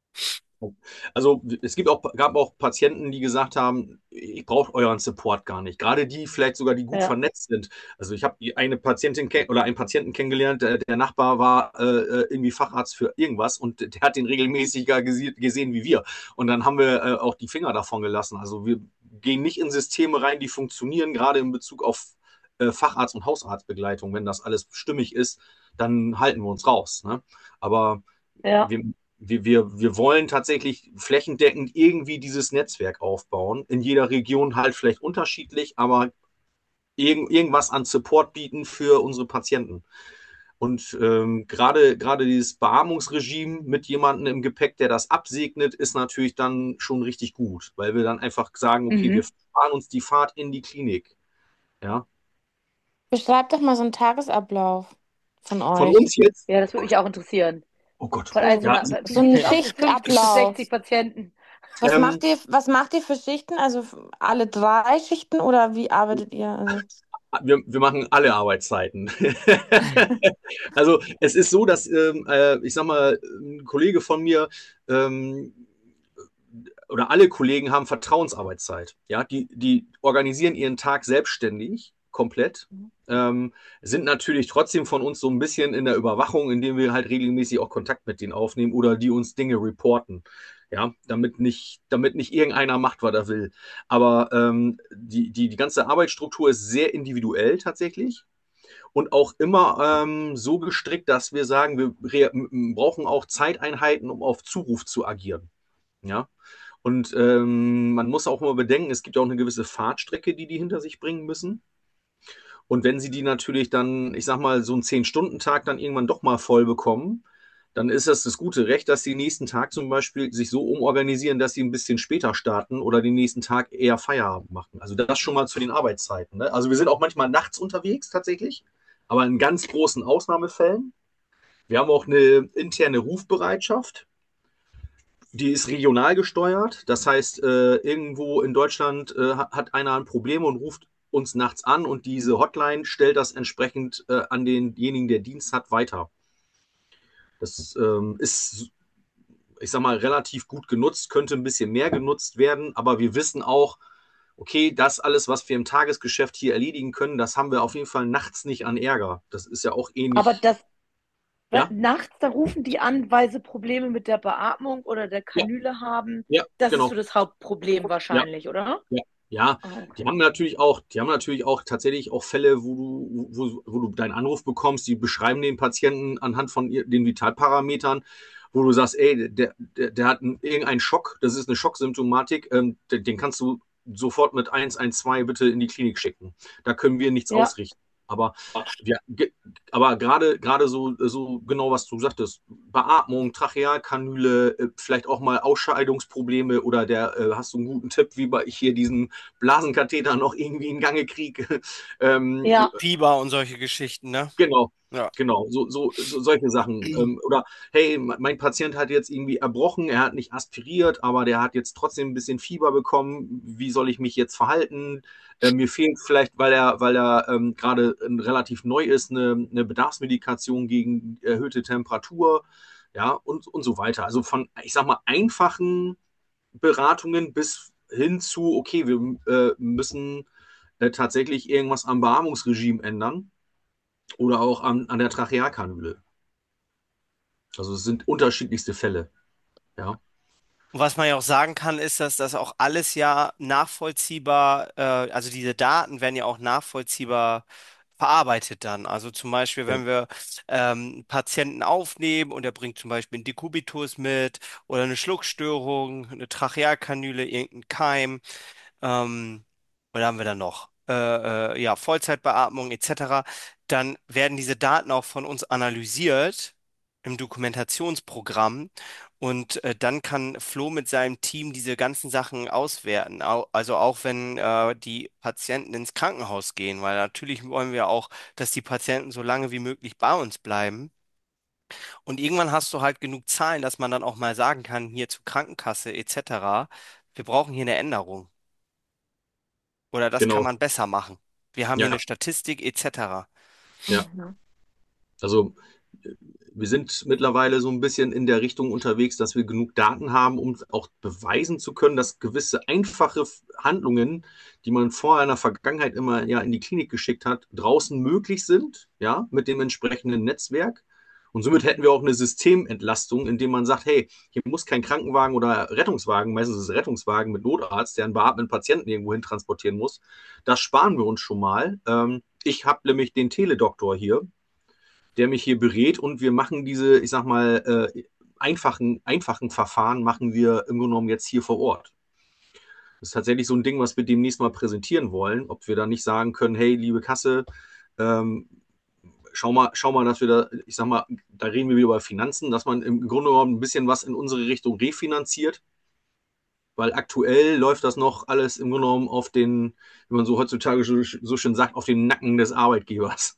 Also es gibt auch, gab auch Patienten, die gesagt haben, ich brauche euren Support gar nicht. Gerade die vielleicht sogar, die gut ja, vernetzt sind. Also ich habe eine Patientin kenn- oder einen Patienten kennengelernt, der, der Nachbar war äh, äh, irgendwie Facharzt für irgendwas und der hat den regelmäßiger gese gesehen wie wir. Und dann haben wir äh, auch die Finger davon gelassen. Also wir gehen nicht in Systeme rein, die funktionieren, gerade in Bezug auf äh, Facharzt- und Hausarztbegleitung. Wenn das alles stimmig ist, dann halten wir uns raus. Ne? Aber ja. wir, wir, wir, wir wollen tatsächlich flächendeckend irgendwie dieses Netzwerk aufbauen. In jeder Region halt vielleicht unterschiedlich, aber irgend, irgendwas an Support bieten für unsere Patienten. Und ähm, gerade gerade dieses Beatmungsregime mit jemandem im Gepäck, der das absegnet, ist natürlich dann schon richtig gut, weil wir dann einfach sagen, okay, wir Mhm. fahren uns die Fahrt in die Klinik. Ja. Beschreib doch mal so einen Tagesablauf von Von euch. uns jetzt, Ja, das oh würde Gott, mich auch interessieren. oh Gott. Von ein, so So, Ja, einer, also, wie so sieht ein das aus mit fünfzig bis Schichtablauf. sechzig Patienten? Was macht ähm, ihr, was macht ihr für Schichten? Also f- alle drei Schichten oder wie arbeitet ihr? Also, wir, wir machen alle Arbeitszeiten. Also es ist so, dass ähm, äh, ich sag mal, ein Kollege von mir ähm, oder alle Kollegen haben Vertrauensarbeitszeit. Ja, die, die organisieren ihren Tag selbstständig, komplett. Ähm, sind natürlich trotzdem von uns so ein bisschen in der Überwachung, indem wir halt regelmäßig auch Kontakt mit denen aufnehmen oder die uns Dinge reporten. Ja, damit nicht, damit nicht irgendeiner macht, was er will. Aber ähm, die, die, die ganze Arbeitsstruktur ist sehr individuell tatsächlich und auch immer ähm, so gestrickt, dass wir sagen, wir brauchen auch Zeiteinheiten, um auf Zuruf zu agieren. Ja. Und ähm, man muss auch immer bedenken, es gibt auch eine gewisse Fahrtstrecke, die die hinter sich bringen müssen. Und wenn sie die natürlich dann, ich sag mal, so einen zehn-Stunden-Tag dann irgendwann doch mal voll bekommen, dann ist das das gute Recht, dass sie den nächsten Tag zum Beispiel sich so umorganisieren, dass sie ein bisschen später starten oder den nächsten Tag eher Feierabend machen. Also das schon mal zu den Arbeitszeiten. Ne? Also wir sind auch manchmal nachts unterwegs tatsächlich, aber in ganz großen Ausnahmefällen. Wir haben auch eine interne Rufbereitschaft. Die ist regional gesteuert. Das heißt, äh, irgendwo in Deutschland äh, hat einer ein Problem und ruft uns nachts an und diese Hotline stellt das entsprechend äh, an denjenigen, der Dienst hat, weiter. Das ähm, ist, ich sag mal, relativ gut genutzt, könnte ein bisschen mehr genutzt werden, aber wir wissen auch, okay, das alles, was wir im Tagesgeschäft hier erledigen können, das haben wir auf jeden Fall nachts nicht an Ärger. Das ist ja auch Aber ähnlich, das wa- ja? nachts, da rufen die an, weil sie Probleme mit der Beatmung oder der Ja, Kanüle haben. ja, Das ist genau. so das Hauptproblem Ja. wahrscheinlich, oder? Ja, ja, Ah, die okay. haben natürlich auch, die haben natürlich auch tatsächlich auch Fälle, wo du, wo, wo du deinen Anruf bekommst, die beschreiben den Patienten anhand von ihr- den Vitalparametern, wo du sagst, ey, der, der, der hat einen, irgendeinen Schock, das ist eine Schocksymptomatik, ähm, den, den kannst du sofort mit eins eins zwei bitte in die Klinik schicken. Da können wir nichts Ja, ausrichten. Aber ja, ge- aber gerade gerade so, so genau, was du sagtest, Beatmung, Trachealkanüle, äh, vielleicht auch mal Ausscheidungsprobleme oder der, äh, hast du einen guten Tipp, wie bei ich hier diesen Blasenkatheter noch irgendwie in Gange kriege. ähm, ja. Fieber und solche Geschichten, ne? Genau, Ja. genau, so, so, so solche Sachen. Ähm, oder hey, mein Patient hat jetzt irgendwie erbrochen, er hat nicht aspiriert, aber der hat jetzt trotzdem ein bisschen Fieber bekommen. Wie soll ich mich jetzt verhalten? Äh, mir fehlt vielleicht, weil er, weil er ähm, gerade ähm, relativ neu ist, eine, eine Bedarfsmedikation gegen erhöhte Temperatur, ja, und, und so weiter. Also von, ich sag mal, einfachen Beratungen bis hin zu, okay, wir äh, müssen äh, tatsächlich irgendwas am Beatmungsregime ändern oder auch an, an der Trachealkanüle. Also es sind unterschiedlichste Fälle. Ja, Und was man ja auch sagen kann, ist, dass das auch alles ja nachvollziehbar, äh, also diese Daten werden ja auch nachvollziehbar verarbeitet dann. Also zum Beispiel, ja, wenn wir ähm, einen Patienten aufnehmen und er bringt zum Beispiel einen Dekubitus mit oder eine Schluckstörung, eine Trachealkanüle, irgendeinen Keim, ähm, was haben wir dann noch? Äh, äh, ja, Vollzeitbeatmung et cetera. Dann werden diese Daten auch von uns analysiert im Dokumentationsprogramm Und äh, dann kann Flo mit seinem Team diese ganzen Sachen auswerten. Au also auch wenn äh, die Patienten ins Krankenhaus gehen, weil natürlich wollen wir auch, dass die Patienten so lange wie möglich bei uns bleiben. Und irgendwann hast du halt genug Zahlen, dass man dann auch mal sagen kann, hier zur Krankenkasse et cetera, wir brauchen hier eine Änderung. Oder das kann Genau. man besser machen. Wir haben hier eine Ja, Statistik et cetera. ja. Mhm. Also äh, wir sind mittlerweile so ein bisschen in der Richtung unterwegs, dass wir genug Daten haben, um auch beweisen zu können, dass gewisse einfache F- Handlungen, die man vorher in der Vergangenheit immer ja in die Klinik geschickt hat, draußen möglich sind, ja, mit dem entsprechenden Netzwerk. Und somit hätten wir auch eine Systementlastung, indem man sagt, hey, hier muss kein Krankenwagen oder Rettungswagen, meistens ist es Rettungswagen mit Notarzt, der einen beatmeten Patienten irgendwo hin transportieren muss. Das sparen wir uns schon mal. Ähm, ich habe nämlich den Teledoktor hier, der mich hier berät und wir machen diese, ich sag mal, äh, einfachen, einfachen Verfahren machen wir im Grunde genommen jetzt hier vor Ort. Das ist tatsächlich so ein Ding, was wir demnächst mal präsentieren wollen, ob wir da nicht sagen können, hey, liebe Kasse, ähm, schau mal, schau mal, dass wir da, ich sag mal, da reden wir wieder über Finanzen, dass man im Grunde genommen ein bisschen was in unsere Richtung refinanziert, weil aktuell läuft das noch alles im Grunde genommen auf den, wie man so heutzutage so, so schön sagt, auf den Nacken des Arbeitgebers.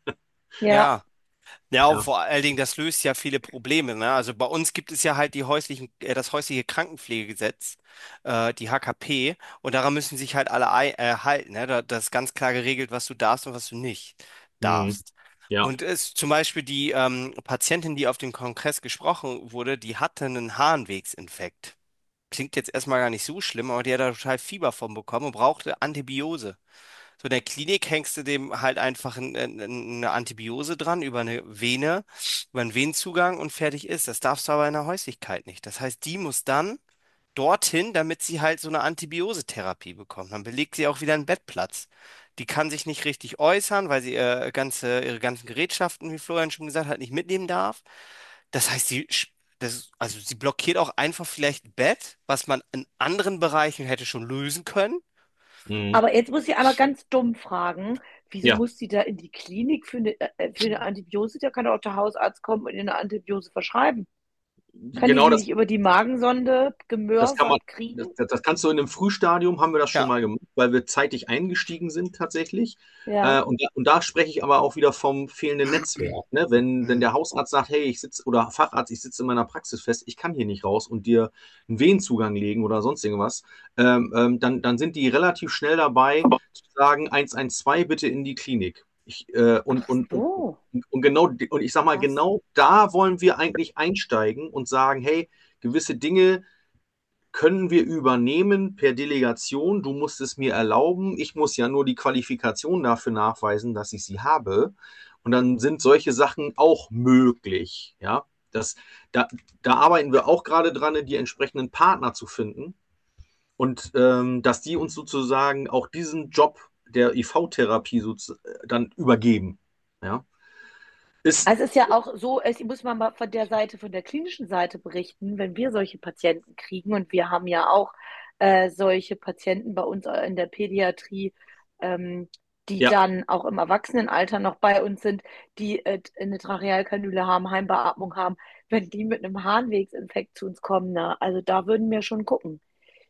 Ja, Ja. Ja, und Ja. vor allen Dingen, das löst ja viele Probleme, ne? Also bei uns gibt es ja halt die häuslichen, äh, das häusliche Krankenpflegegesetz, äh, die H K P, und daran müssen sich halt alle ei- äh, halten, ne? Da, das ist ganz klar geregelt, was du darfst und was du nicht Mhm. darfst. Ja. Und es zum Beispiel die ähm, Patientin, die auf dem Kongress gesprochen wurde, die hatte einen Harnwegsinfekt. Klingt jetzt erstmal gar nicht so schlimm, aber die hat da total Fieber von bekommen und brauchte Antibiose. So in der Klinik hängst du dem halt einfach ein, ein, eine Antibiose dran über eine Vene, über einen Venenzugang und fertig ist. Das darfst du aber in der Häuslichkeit nicht. Das heißt, die muss dann dorthin, damit sie halt so eine Antibiosetherapie bekommt. Dann belegt sie auch wieder einen Bettplatz. Die kann sich nicht richtig äußern, weil sie ihre ganze, ihre ganzen Gerätschaften, wie Florian schon gesagt hat, nicht mitnehmen darf. Das heißt, sie, sch- das, also sie blockiert auch einfach vielleicht ein Bett, was man in anderen Bereichen hätte schon lösen können. Mhm. aber jetzt muss ich einmal ganz dumm fragen, wieso Ja. muss die da in die Klinik für eine, äh, für eine Antibiose? Da kann auch der Hausarzt kommen und ihr eine Antibiose verschreiben. Kann die Genau die das, nicht über die Magensonde das kann man, gemörsert das, kriegen? das kannst du in einem Frühstadium, haben wir das schon Ja. mal gemacht, weil wir zeitig eingestiegen sind tatsächlich. Äh, Ja. und, da, und da spreche ich aber auch wieder vom fehlenden Netzwerk. Ne? Wenn, wenn Mhm. der Hausarzt sagt, hey, ich sitze, oder Facharzt, ich sitze in meiner Praxis fest, ich kann hier nicht raus und dir einen Venenzugang legen oder sonst irgendwas, ähm, ähm, dann, dann sind die relativ schnell dabei zu sagen, eins eins zwei bitte in die Klinik. Ich, äh, und, Ach und, und, so. und genau, und ich sag mal, Krass. genau da wollen wir eigentlich einsteigen und sagen, hey, gewisse Dinge können wir übernehmen per Delegation. Du musst es mir erlauben. Ich muss ja nur die Qualifikation dafür nachweisen, dass ich sie habe. Und dann sind solche Sachen auch möglich. Ja, das, da, da arbeiten wir auch gerade dran, die entsprechenden Partner zu finden und ähm, dass die uns sozusagen auch diesen Job der I V-Therapie so, dann übergeben. Ja, ist, Also es ist ja auch so, es muss man mal von der Seite, von der klinischen Seite berichten, wenn wir solche Patienten kriegen und wir haben ja auch äh, solche Patienten bei uns in der Pädiatrie, ähm, die ja, dann auch im Erwachsenenalter noch bei uns sind, die äh, eine Trachealkanüle haben, Heimbeatmung haben, wenn die mit einem Harnwegsinfekt zu uns kommen, na, also da würden wir schon gucken.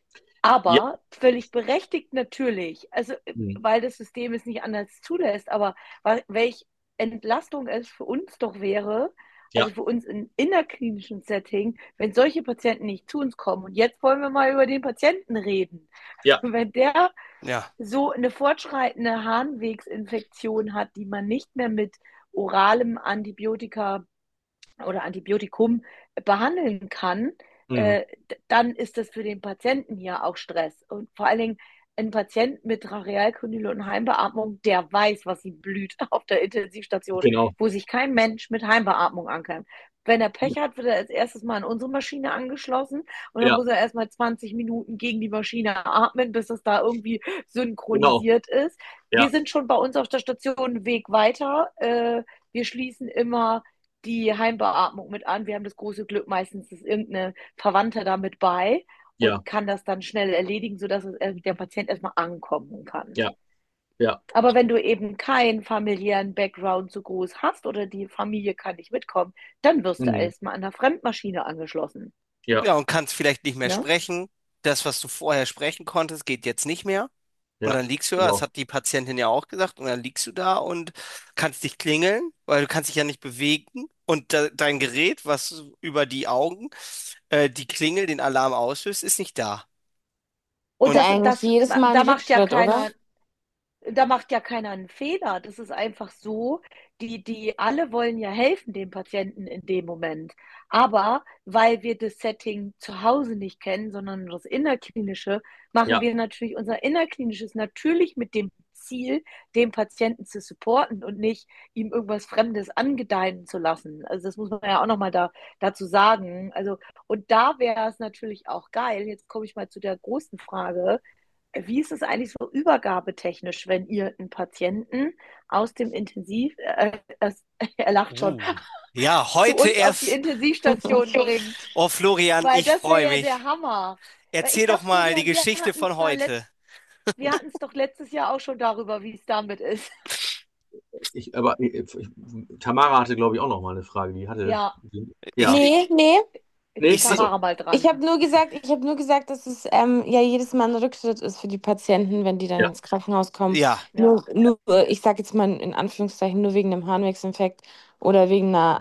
ja, Aber völlig berechtigt natürlich, also äh, hm, weil das System es nicht anders zulässt, aber wa- welch Entlastung es für uns doch wäre, also ja, für uns im innerklinischen Setting, wenn solche Patienten nicht zu uns kommen. Und jetzt wollen wir mal über den Patienten reden. ja, Wenn der Ja. so eine fortschreitende Harnwegsinfektion hat, die man nicht mehr mit oralem Antibiotika oder Antibiotikum behandeln kann, hm, äh, dann ist das für den Patienten ja auch Stress. Und vor allen Dingen ein Patient mit Trachealkanüle und Heimbeatmung, der weiß, was ihm blüht auf der Intensivstation, genau, wo sich kein Mensch mit Heimbeatmung anklemmt. Wenn er Pech hat, wird er als erstes mal an unsere Maschine angeschlossen und dann ja, muss er erstmal zwanzig Minuten gegen die Maschine atmen, bis das da irgendwie genau, synchronisiert ist. Wir ja. sind schon bei uns auf der Station einen Weg weiter. Äh, wir schließen immer die Heimbeatmung mit an. Wir haben das große Glück, meistens ist irgendeine Verwandte da mit bei Ja, und kann das dann schnell erledigen, sodass es, äh, der Patient erstmal ankommen kann. ja. Ja. Aber wenn du eben keinen familiären Background so groß hast oder die Familie kann nicht mitkommen, dann wirst du Mhm. erstmal an der Fremdmaschine angeschlossen. Ja. Ja, und kannst vielleicht nicht mehr Ne? sprechen. Das, was du vorher sprechen konntest, geht jetzt nicht mehr. Und Ja. dann liegst du da, das Genau. hat die Patientin ja auch gesagt, und dann liegst du da und kannst dich klingeln, weil du kannst dich ja nicht bewegen. Und de dein Gerät, was über die Augen äh, die Klingel, den Alarm auslöst, ist nicht da. Und Ist ja Und das, eigentlich das, jedes Mal ein da macht ja Rückschritt, oder? keiner, da macht ja keiner einen Fehler. Das ist einfach so, die, die alle wollen ja helfen dem Patienten in dem Moment. Aber weil wir das Setting zu Hause nicht kennen, sondern nur das Innerklinische, machen Ja. wir natürlich unser Innerklinisches natürlich mit dem Ziel, den Patienten zu supporten und nicht ihm irgendwas Fremdes angedeihen zu lassen. Also das muss man ja auch nochmal da, dazu sagen. Also, und da wäre es natürlich auch geil. Jetzt komme ich mal zu der großen Frage. Wie ist es eigentlich so übergabetechnisch, wenn ihr einen Patienten aus dem Intensiv, äh, das, er lacht schon, uh, ja, zu heute uns auf die erst. Intensivstation bringt? Oh, Florian, Weil ich das wäre freue ja der mich. Hammer. Weil ich Erzähl doch dachte mal die mir, wir Geschichte hatten von es da heute. letzt, wir hatten es doch letztes Jahr auch schon darüber, wie es damit ist. Ich, aber ich, ich, Tamara hatte, glaube ich, auch noch mal eine Frage. Die hatte. Ja, Die, Ich, ja. ich, Nee, nee. ist Nee? ich sehe. Achso. Tamara mal Ich dran. habe nur gesagt, ich habe nur gesagt, dass es ähm, ja jedes Mal ein Rückschritt ist für die Patienten, wenn die dann Ja. ins Krankenhaus kommen. Ja, Ja. Nur, nur, ich sage jetzt mal in Anführungszeichen, nur wegen einem Harnwegsinfekt oder wegen einer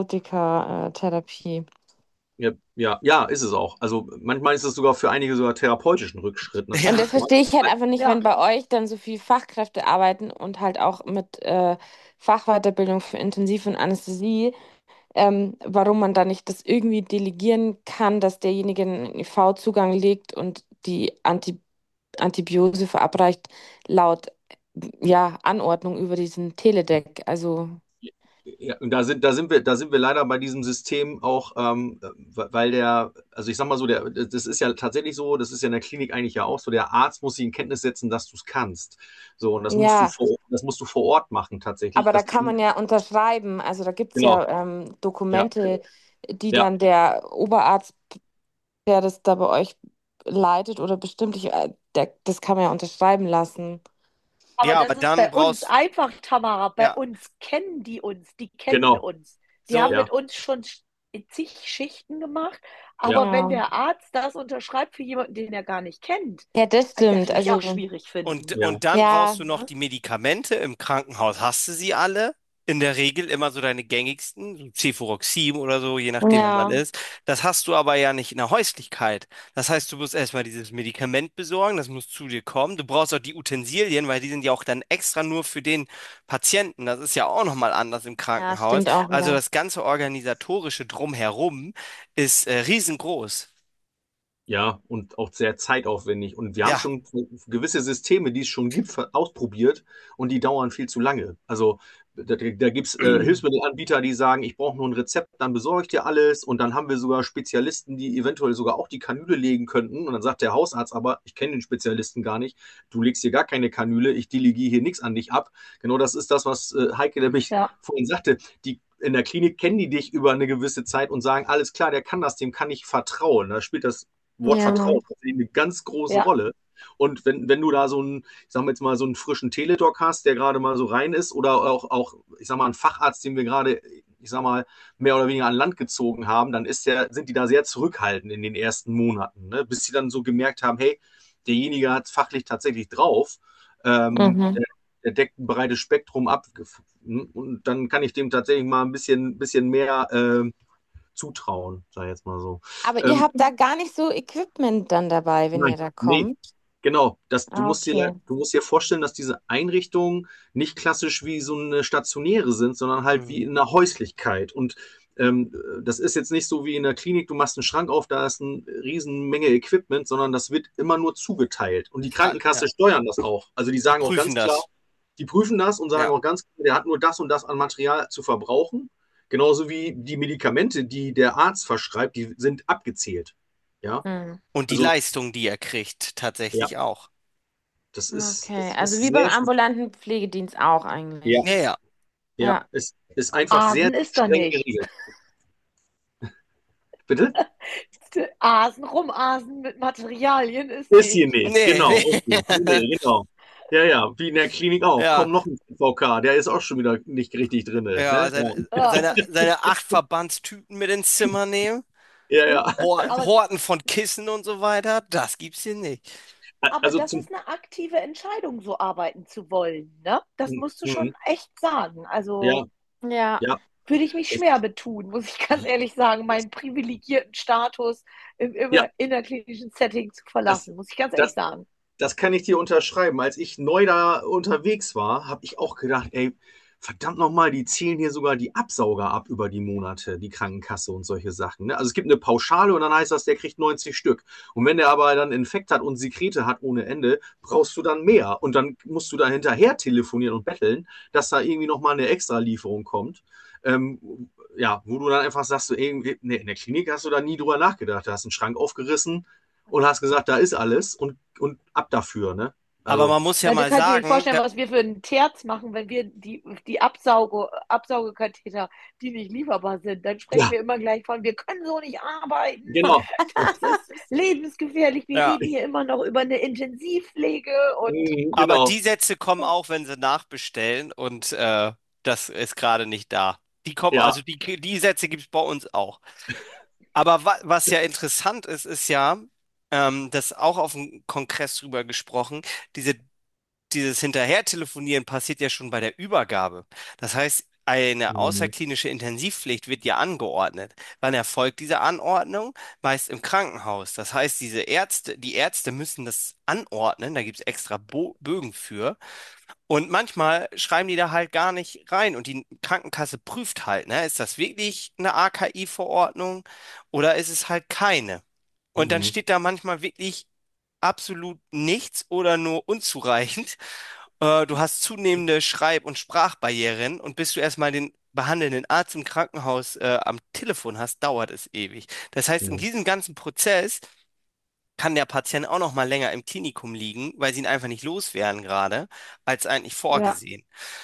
Antibiotika-Therapie. Ja, ja, ja, ist es auch. Also manchmal ist es sogar für einige sogar therapeutischen Rückschritt. Ne? Und ja, das verstehe ich halt einfach nicht, wenn Ja. bei euch dann so viele Fachkräfte arbeiten und halt auch mit äh, Fachweiterbildung für Intensiv- und Anästhesie, ähm, warum man da nicht das irgendwie delegieren kann, dass derjenige einen I V-Zugang legt und die Anti Antibiose verabreicht laut ja, Anordnung über diesen Teledeck. Also, Ja, und da sind, da sind wir, da sind wir leider bei diesem System auch, ähm, weil der, also ich sag mal so, der, das ist ja tatsächlich so, das ist ja in der Klinik eigentlich ja auch so, der Arzt muss sich in Kenntnis setzen, dass du es kannst. So, und das musst du ja, vor, das musst du vor Ort machen tatsächlich. aber da Das kann kann, man ja unterschreiben. Also da gibt es genau, ja ähm, ja, Dokumente, die ja. dann der Oberarzt, der das da bei euch leitet oder bestimmt, ich, äh, der, das kann man ja unterschreiben lassen. Aber ja, das aber ist dann bei uns brauchst, einfach, Tamara. Bei ja, uns kennen die uns, die kennen Genau, uns. Die haben so. ja, mit uns schon sch- zig Schichten gemacht. ja, Aber wenn Ja, der Arzt das unterschreibt für jemanden, den er gar nicht kennt, ja, das äh, das stimmt. würde ich auch Also, schwierig Und, finden. ja, und dann ja, brauchst du noch Ne? die Medikamente. Im Krankenhaus hast du sie alle. In der Regel immer so deine gängigsten, so Cefuroxim oder so, je nachdem, wo man ja, ist. Das hast du aber ja nicht in der Häuslichkeit. Das heißt, du musst erstmal dieses Medikament besorgen, das muss zu dir kommen. Du brauchst auch die Utensilien, weil die sind ja auch dann extra nur für den Patienten. Das ist ja auch nochmal anders im ja, Krankenhaus. stimmt auch Also wieder. das ganze organisatorische Drumherum ist äh, riesengroß. ja, und auch sehr zeitaufwendig. Und wir haben Ja, schon gewisse Systeme, die es schon gibt, ver- ausprobiert und die dauern viel zu lange. Also da, da gibt es äh, Hilfsmittelanbieter, die sagen, ich brauche nur ein Rezept, dann besorge ich dir alles. Und dann haben wir sogar Spezialisten, die eventuell sogar auch die Kanüle legen könnten. Und dann sagt der Hausarzt aber, ich kenne den Spezialisten gar nicht, du legst hier gar keine Kanüle, ich delegiere hier nichts an dich ab. Genau das ist das, was äh, Heike nämlich Ja, vorhin sagte. Die in der Klinik kennen die dich über eine gewisse Zeit und sagen, alles klar, der kann das, dem kann ich vertrauen. Da spielt das Wort Ja, Vertrauen tatsächlich eine ganz große ja. Rolle. Und wenn, wenn du da so einen, ich sag mal jetzt mal, so einen frischen Teledoc hast, der gerade mal so rein ist, oder auch, auch, ich sag mal, einen Facharzt, den wir gerade, ich sag mal, mehr oder weniger an Land gezogen haben, dann ist der, sind die da sehr zurückhaltend in den ersten Monaten, ne? Bis sie dann so gemerkt haben, hey, derjenige hat es fachlich tatsächlich drauf, ähm, mhm. der, der deckt ein breites Spektrum ab. Und dann kann ich dem tatsächlich mal ein bisschen, bisschen mehr äh, zutrauen, sag ich jetzt mal so. Aber ihr Ähm, habt da gar nicht so Equipment dann dabei, wenn ihr Nein, da nee, kommt. genau. Das, du Ah, musst dir, okay. du musst dir vorstellen, dass diese Einrichtungen nicht klassisch wie so eine stationäre sind, sondern halt wie mhm. in einer Häuslichkeit. Und ähm, das ist jetzt nicht so wie in der Klinik, du machst einen Schrank auf, da ist eine riesen Menge Equipment, sondern das wird immer nur zugeteilt. Und die Ja, Krankenkasse ja. steuern das auch. Also die Die sagen auch prüfen ganz klar, das. die prüfen das und sagen Ja. auch ganz klar, der hat nur das und das an Material zu verbrauchen. Genauso wie die Medikamente, die der Arzt verschreibt, die sind abgezählt. Ja, Hm. Und die also Leistung, die er kriegt, ja. tatsächlich auch. Das ist, Okay, das also ist wie beim sehr, ambulanten Pflegedienst auch ja, eigentlich. Ja, ja. ja, Ja. es ist einfach sehr Asen ist da streng nicht. geregelt. Bitte? Asen rumasen mit Materialien ist Ist hier nicht. nicht, Nee, genau, nee. ist hier. Nee, nee, genau. Ja, ja, wie in der Klinik auch. Ja, Komm, noch ein V K, der ist auch schon wieder nicht richtig drin. ja, Ne? seine, Ja. seine, seine acht Verbandstüten mit ins Zimmer nehmen, Ja, ja. ja. Hor- Aber, Horten von Kissen und so weiter, das gibt's hier nicht. aber Also das zum. ist eine aktive Entscheidung, so arbeiten zu wollen, ne? Das musst du schon Mhm. echt sagen. Ja, Also Ja. ja. würde ich mich schwer betun, muss ich ganz ehrlich sagen, meinen privilegierten Status im Ja, immer innerklinischen Setting zu das, verlassen, muss ich ganz ehrlich das, sagen. das kann ich dir unterschreiben. Als ich neu da unterwegs war, habe ich auch gedacht, ey, verdammt nochmal, die zählen hier sogar die Absauger ab über die Monate, die Krankenkasse und solche Sachen. Ne? Also es gibt eine Pauschale und dann heißt das, der kriegt neunzig Stück. Und wenn der aber dann Infekt hat und Sekrete hat ohne Ende, brauchst du dann mehr. Und dann musst du da hinterher telefonieren und betteln, dass da irgendwie nochmal eine Extralieferung kommt. Ähm, ja, wo du dann einfach sagst, so, ey, nee, in der Klinik hast du da nie drüber nachgedacht. Du hast einen Schrank aufgerissen und hast gesagt, da ist alles und, und ab dafür, ne? Aber Also, man muss ja Ja, du mal kannst dir nicht sagen, vorstellen, da, was wir für einen Terz machen, wenn wir die, die Absauge, Absaugekatheter, die nicht lieferbar sind. Dann sprechen ja, wir immer gleich von, wir können so nicht arbeiten. genau. Das ist lebensgefährlich. Wir ja, reden hier immer noch über eine Intensivpflege und Mhm, aber genau. die Sätze kommen auch, wenn sie nachbestellen und äh, das ist gerade nicht da. Die kommen, Ja. also die, die Sätze gibt es bei uns auch. Aber wa was ja interessant ist, ist ja, ähm, dass auch auf dem Kongress drüber gesprochen, diese, dieses Hinterher-Telefonieren passiert ja schon bei der Übergabe. Das heißt, eine Mhm. außerklinische Intensivpflicht wird ja angeordnet. Wann erfolgt diese Anordnung? Meist im Krankenhaus. Das heißt, diese Ärzte, die Ärzte müssen das anordnen, da gibt es extra Bo Bögen für. Und manchmal schreiben die da halt gar nicht rein und die Krankenkasse prüft halt, ne, ist das wirklich eine A K I-Verordnung oder ist es halt keine? Und dann Mhm. steht da manchmal wirklich absolut nichts oder nur unzureichend. Äh, du hast zunehmende Schreib- und Sprachbarrieren und bis du erstmal den behandelnden Arzt im Krankenhaus äh, am Telefon hast, dauert es ewig. Das heißt, in Mhm. diesem ganzen Prozess kann der Patient auch noch mal länger im Klinikum liegen, weil sie ihn einfach nicht loswerden gerade, als eigentlich ja, vorgesehen.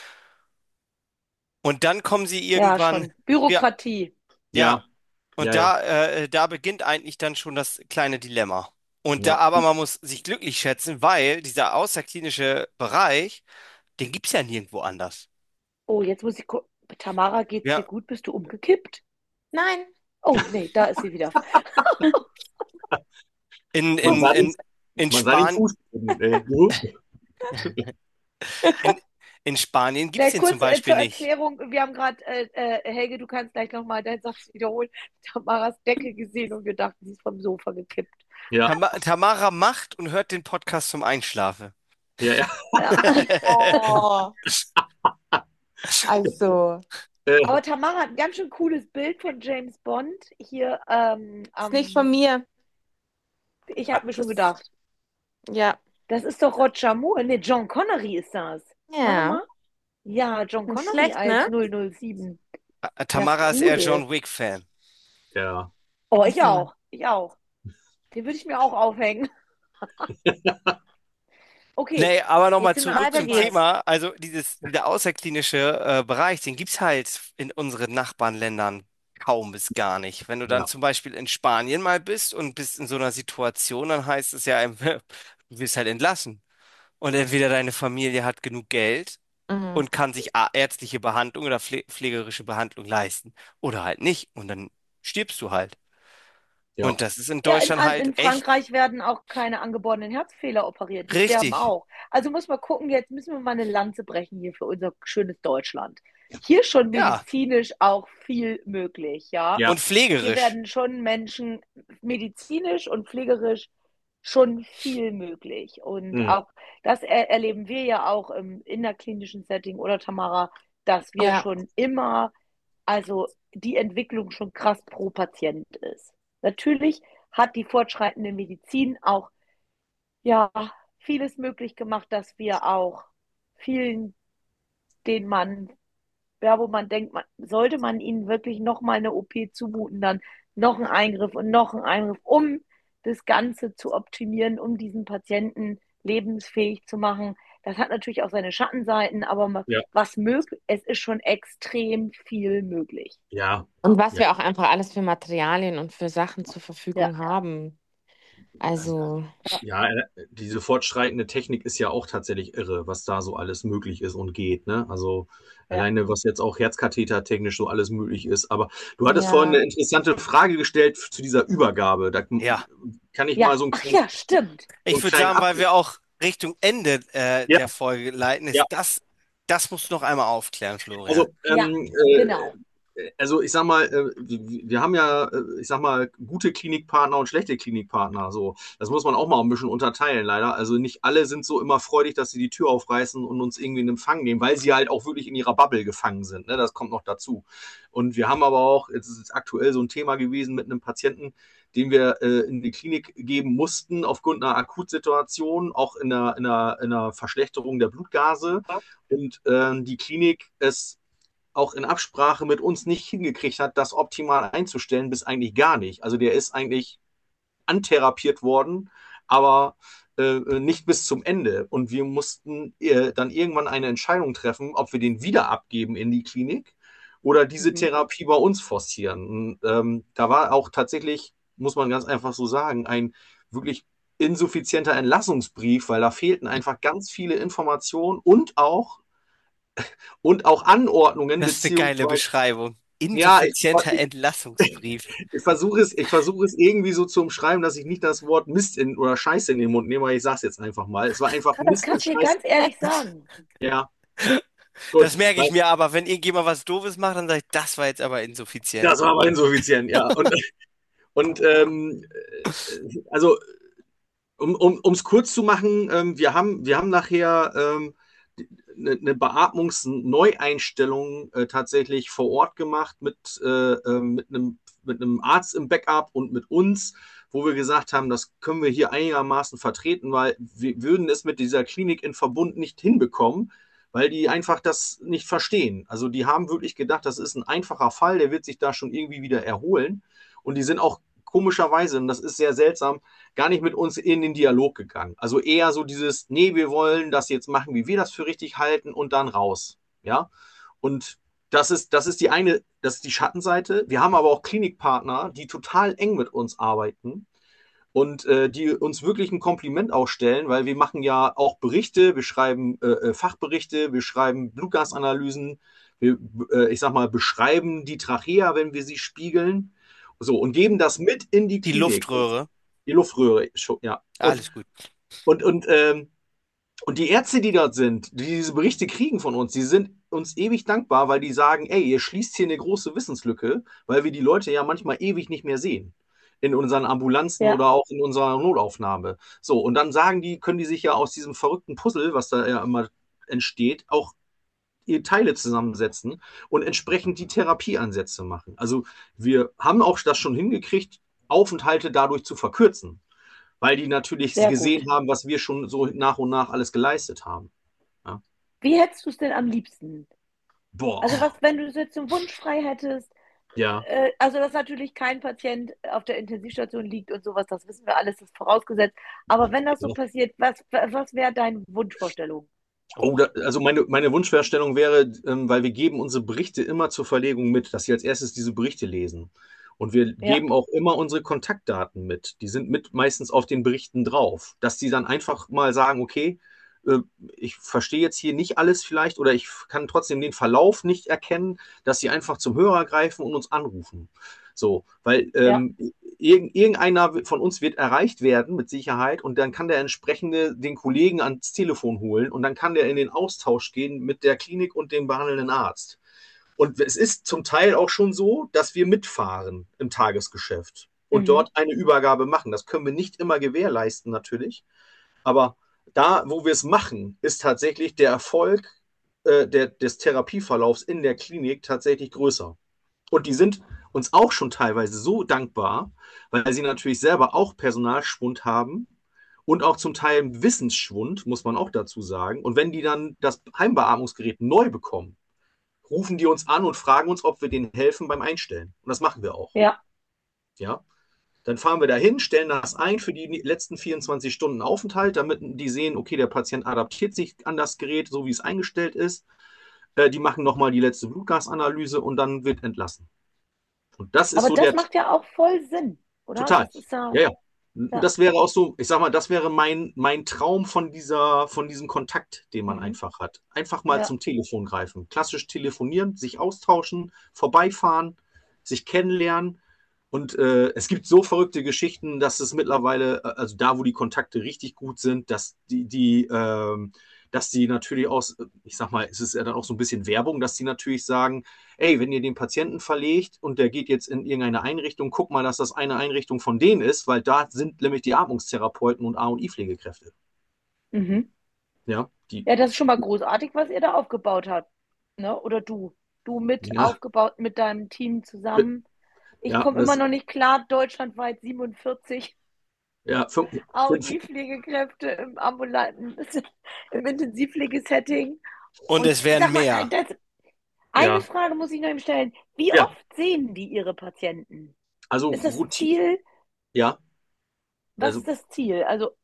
Und dann kommen sie ja, irgendwann, schon. ja, Bürokratie. ja, Ja, und ja, ja. da, äh, da beginnt eigentlich dann schon das kleine Dilemma. Und da Ja. aber man muss sich glücklich schätzen, weil dieser außerklinische Bereich, den gibt's ja nirgendwo anders. Oh, jetzt muss ich gucken. Tamara, geht's dir Ja, gut? Bist du umgekippt? Nein. Oh, nee, da ist sie wieder. in, Man in, sah den, in, in man sah den Spanien, Fußboden. Äh, so. in, in Spanien gibt's Vielleicht den zum kurz äh, Beispiel zur nicht. Erklärung, wir haben gerade, äh, äh, Helge, du kannst gleich nochmal deinen Satz wiederholen, Tamaras Decke gesehen und wir dachten, sie ist vom Sofa gekippt. Ja, Tama Tamara macht und hört den Podcast zum Einschlafen. ja, ja. Ja. Oh, also, Äh, Aber Tamara hat ein ganz schön cooles Bild von James Bond hier. Ähm, ist nicht am, von mir. ich habe mir schon Das, gedacht, ja. das ist doch Roger Moore. Ne, John Connery ist das. Warte Ja. mal. Ja, John Nicht Connery schlecht, als ne? null null sieben. Ja, Tamara ist eher cool. John Wick-Fan. ja. Oh, ich Also, auch. Ich auch. Den würde ich mir auch aufhängen. Okay, Nee, aber nochmal jetzt sind wir am zurück weiter zum Kongress. geht's. Thema. Also dieses, dieser außerklinische äh, Bereich, den gibt's halt in unseren Nachbarländern kaum bis gar nicht. Wenn du dann Ja, zum Beispiel in Spanien mal bist und bist in so einer Situation, dann heißt es ja, du wirst halt entlassen. Und entweder deine Familie hat genug Geld Mhm. und kann sich a- ärztliche Behandlung oder pfle pflegerische Behandlung leisten oder halt nicht. Und dann stirbst du halt. ja. Und das ist in Ja, in, Deutschland an- in halt echt Frankreich werden auch keine angeborenen Herzfehler operiert. Die sterben richtig. auch. Also muss man gucken, jetzt müssen wir mal eine Lanze brechen hier für unser schönes Deutschland. Hier schon Ja. medizinisch auch viel möglich, ja. Ja, Und Hier pflegerisch. werden schon Menschen medizinisch und pflegerisch schon viel möglich. Und mhm. auch das er erleben wir ja auch im innerklinischen Setting oder Tamara, dass wir Ja. schon immer, also die Entwicklung schon krass pro Patient ist. Natürlich hat die fortschreitende Medizin auch ja vieles möglich gemacht, dass wir auch vielen, denen man, ja, wo man denkt, man, sollte man ihnen wirklich noch mal eine O P zumuten, dann noch einen Eingriff und noch einen Eingriff, um das Ganze zu optimieren, um diesen Patienten lebensfähig zu machen. Das hat natürlich auch seine Schattenseiten, aber ma- Ja, was möglich, es ist schon extrem viel möglich. ja, Und was ja. wir auch einfach alles für Materialien und für Sachen zur Ja, Verfügung haben. Also, Ja, äh, diese fortschreitende Technik ist ja auch tatsächlich irre, was da so alles möglich ist und geht, ne? Also Ja. alleine, was jetzt auch Herzkatheter-technisch so alles möglich ist. Aber du hattest vorhin ja, eine interessante Frage gestellt zu dieser Übergabe. Da Ja, kann ich mal Ja, so einen ach kleinen, ja, stimmt. so ich einen würde kleinen sagen, Ab weil wir auch Richtung Ende äh, ja, der Folge leiten, ja. ist das, das musst du noch einmal aufklären, Florian. Also, Ja, ähm, genau. äh, also ich sag mal, äh, wir, wir haben ja, äh, ich sag mal, gute Klinikpartner und schlechte Klinikpartner. So, das muss man auch mal ein bisschen unterteilen, leider. Also nicht alle sind so immer freudig, dass sie die Tür aufreißen und uns irgendwie in Empfang nehmen, weil sie halt auch wirklich in ihrer Bubble gefangen sind. Ne? Das kommt noch dazu. Und wir haben aber auch, jetzt ist es aktuell so ein Thema gewesen mit einem Patienten, den wir äh, in die Klinik geben mussten, aufgrund einer Akutsituation, auch in einer, in einer, in einer Verschlechterung der Blutgase. Und äh, die Klinik es auch in Absprache mit uns nicht hingekriegt hat, das optimal einzustellen, bis eigentlich gar nicht. Also der ist eigentlich antherapiert worden, aber äh, nicht bis zum Ende. Und wir mussten äh, dann irgendwann eine Entscheidung treffen, ob wir den wieder abgeben in die Klinik oder diese Mhm. Therapie bei uns forcieren. Und, ähm, da war auch tatsächlich, muss man ganz einfach so sagen, ein wirklich insuffizienter Entlassungsbrief, weil da fehlten einfach ganz viele Informationen und auch und auch Anordnungen, Das ist eine geile beziehungsweise, Beschreibung. ja, ich, Insuffizienter ich, Entlassungsbrief. ich versuche es, ich versuche es irgendwie so zu umschreiben, dass ich nicht das Wort Mist in, oder Scheiße in den Mund nehme, aber ich sage es jetzt einfach mal. Es war einfach Das Mist und kannst du mir Scheiße. ganz ehrlich sagen. Ja, gut. Das merke Weil, ich mir aber, wenn irgendjemand was Doofes macht, dann sage ich, das war jetzt aber insuffizient. das war aber insuffizient, ja. Und, und ähm, also um um, um es kurz zu machen, ähm, wir haben, wir haben nachher ähm, eine, eine Beatmungsneueinstellung äh, tatsächlich vor Ort gemacht mit, äh, äh, mit, einem, mit einem Arzt im Backup und mit uns, wo wir gesagt haben, das können wir hier einigermaßen vertreten, weil wir würden es mit dieser Klinik in Verbund nicht hinbekommen, weil die einfach das nicht verstehen. Also die haben wirklich gedacht, das ist ein einfacher Fall, der wird sich da schon irgendwie wieder erholen. Und die sind auch komischerweise, und das ist sehr seltsam, gar nicht mit uns in den Dialog gegangen. Also eher so dieses, nee, wir wollen das jetzt machen, wie wir das für richtig halten und dann raus. Ja. Und das ist, das ist die eine, das ist die Schattenseite. Wir haben aber auch Klinikpartner, die total eng mit uns arbeiten und äh, die uns wirklich ein Kompliment ausstellen, weil wir machen ja auch Berichte, wir schreiben äh, äh, Fachberichte, wir schreiben Blutgasanalysen, wir, äh, ich sag mal, beschreiben die Trachea, wenn wir sie spiegeln, so und geben das mit in die Die Klinik. Luftröhre, Die Luftröhre, ja. Und, alles gut. und, und, ähm, und die Ärzte, die dort sind, die diese Berichte kriegen von uns, die sind uns ewig dankbar, weil die sagen, ey, ihr schließt hier eine große Wissenslücke, weil wir die Leute ja manchmal ewig nicht mehr sehen. In unseren Ambulanzen Ja. oder auch in unserer Notaufnahme. So, und dann sagen die, können die sich ja aus diesem verrückten Puzzle, was da ja immer entsteht, auch ihr Teile zusammensetzen und entsprechend die Therapieansätze machen. Also wir haben auch das schon hingekriegt, Aufenthalte dadurch zu verkürzen, weil die natürlich Sehr gesehen gut. haben, was wir schon so nach und nach alles geleistet haben. Ja. Wie hättest du es denn am liebsten? Boah, Also was, wenn du jetzt einen Wunsch frei hättest, ja. äh, also dass natürlich kein Patient auf der Intensivstation liegt und sowas, das wissen wir alles, das ist vorausgesetzt. Aber wenn das so passiert, was, was wäre deine Wunschvorstellung? Oh, da, also meine, meine Wunschvorstellung wäre, ähm, weil wir geben unsere Berichte immer zur Verlegung mit, dass sie als erstes diese Berichte lesen. Und wir Ja, geben auch immer unsere Kontaktdaten mit. Die sind mit meistens auf den Berichten drauf, dass sie dann einfach mal sagen, okay, äh, ich verstehe jetzt hier nicht alles vielleicht oder ich kann trotzdem den Verlauf nicht erkennen, dass sie einfach zum Hörer greifen und uns anrufen. So, weil ja. ähm, irg irgendeiner von uns wird erreicht werden mit Sicherheit und dann kann der entsprechende den Kollegen ans Telefon holen und dann kann der in den Austausch gehen mit der Klinik und dem behandelnden Arzt. Und es ist zum Teil auch schon so, dass wir mitfahren im Tagesgeschäft und Mhm. dort eine Übergabe machen. Das können wir nicht immer gewährleisten natürlich, aber da, wo wir es machen, ist tatsächlich der Erfolg äh, der, des Therapieverlaufs in der Klinik tatsächlich größer. Und die sind uns auch schon teilweise so dankbar, weil sie natürlich selber auch Personalschwund haben und auch zum Teil Wissensschwund, muss man auch dazu sagen. Und wenn die dann das Heimbeatmungsgerät neu bekommen, rufen die uns an und fragen uns, ob wir denen helfen beim Einstellen. Und das machen wir auch. Ja. Ja. Dann fahren wir dahin, stellen das ein für die letzten vierundzwanzig Stunden Aufenthalt, damit die sehen, okay, der Patient adaptiert sich an das Gerät, so wie es eingestellt ist. Äh, die machen nochmal die letzte Blutgasanalyse und dann wird entlassen. Und das ist Aber so das der macht ja auch voll Sinn, oder? total. Das ist ja, Ja, ja. Ja, Das wäre auch so, ich sag mal, das wäre mein, mein Traum von dieser, von diesem Kontakt, den man mhm. einfach hat. Einfach mal Ja. zum Telefon greifen, klassisch telefonieren, sich austauschen, vorbeifahren, sich kennenlernen. Und äh, es gibt so verrückte Geschichten, dass es mittlerweile, äh, also da, wo die Kontakte richtig gut sind, dass die, die, ähm, dass die natürlich auch, ich sag mal, es ist ja dann auch so ein bisschen Werbung, dass die natürlich sagen, ey, wenn ihr den Patienten verlegt und der geht jetzt in irgendeine Einrichtung, guck mal, dass das eine Einrichtung von denen ist, weil da sind nämlich die Atmungstherapeuten und A und I-Pflegekräfte. Mhm. Ja, die, Ja, das ist schon mal großartig, was ihr da aufgebaut habt. Ne? Oder du. Du mit ja, aufgebaut mit deinem Team zusammen. Ich ja, komme immer das, noch nicht klar, deutschlandweit siebenundvierzig ja, fünf, A und fünf, I-Pflegekräfte im ambulanten, im Intensivpflegesetting. Und Und es werden sag mal, mehr. das, eine ja, Frage muss ich noch eben stellen. Wie ja, oft sehen die ihre Patienten? also Ist das Routine, Ziel? ja, Was also ist das Ziel? Also,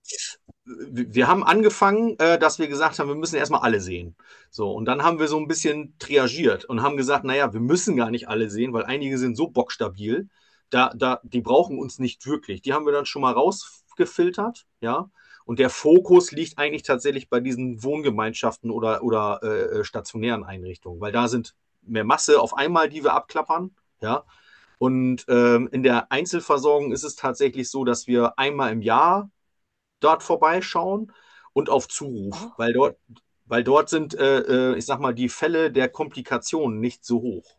wir haben angefangen, äh, dass wir gesagt haben, wir müssen erstmal alle sehen. So, und dann haben wir so ein bisschen triagiert und haben gesagt, naja, wir müssen gar nicht alle sehen, weil einige sind so bockstabil, da, da, die brauchen uns nicht wirklich. Die haben wir dann schon mal rausgefiltert, ja. Und der Fokus liegt eigentlich tatsächlich bei diesen Wohngemeinschaften oder, oder äh, stationären Einrichtungen, weil da sind mehr Masse auf einmal, die wir abklappern, ja. Und ähm, in der Einzelversorgung ist es tatsächlich so, dass wir einmal im Jahr dort vorbeischauen und auf Zuruf, oh, weil dort, weil dort sind, äh, äh, ich sag mal, die Fälle der Komplikationen nicht so hoch.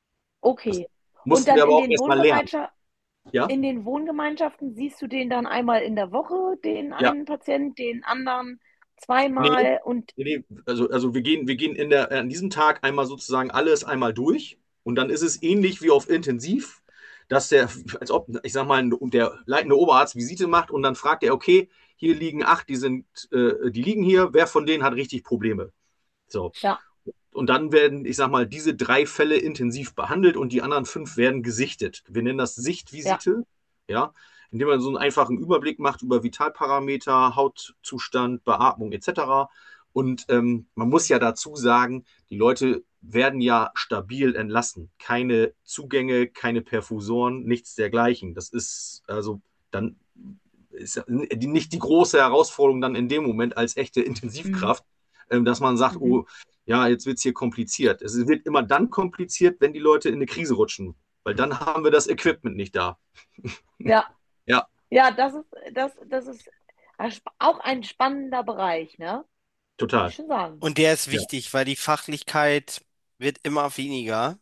Das okay. Und mussten dann wir aber in auch den erstmal lernen. Wohngemeinschaften, Ja? in den Wohngemeinschaften siehst du den dann einmal in der Woche, den Ja. einen Patient, den anderen Nee, zweimal und nee, also, also wir gehen, wir gehen in der, an diesem Tag einmal sozusagen alles einmal durch und dann ist es ähnlich wie auf Intensiv, dass der, als ob, ich sag mal, der leitende Oberarzt Visite macht und dann fragt er, okay, hier liegen acht, die sind, äh, die liegen hier, wer von denen hat richtig Probleme? So. ja, Und dann werden, ich sag mal, diese drei Fälle intensiv behandelt und die anderen fünf werden gesichtet. Wir nennen das ja. Sichtvisite, ja, indem man so einen einfachen Überblick macht über Vitalparameter, Hautzustand, Beatmung et cetera. Und ähm, man muss ja dazu sagen, die Leute werden ja stabil entlassen. Keine Zugänge, keine Perfusoren, nichts dergleichen. Das ist also dann ist nicht die große Herausforderung dann in dem Moment als echte Mhm. Intensivkraft, ähm, dass man sagt, Mhm. oh, ja, jetzt wird es hier kompliziert. Es wird immer dann kompliziert, wenn die Leute in eine Krise rutschen, weil dann haben wir das Equipment nicht da. Ja, Ja, ja, das ist, das, das ist auch ein spannender Bereich, ne? Würde total. ich schon sagen. Und der ist Ja. wichtig, weil die Fachlichkeit wird immer weniger.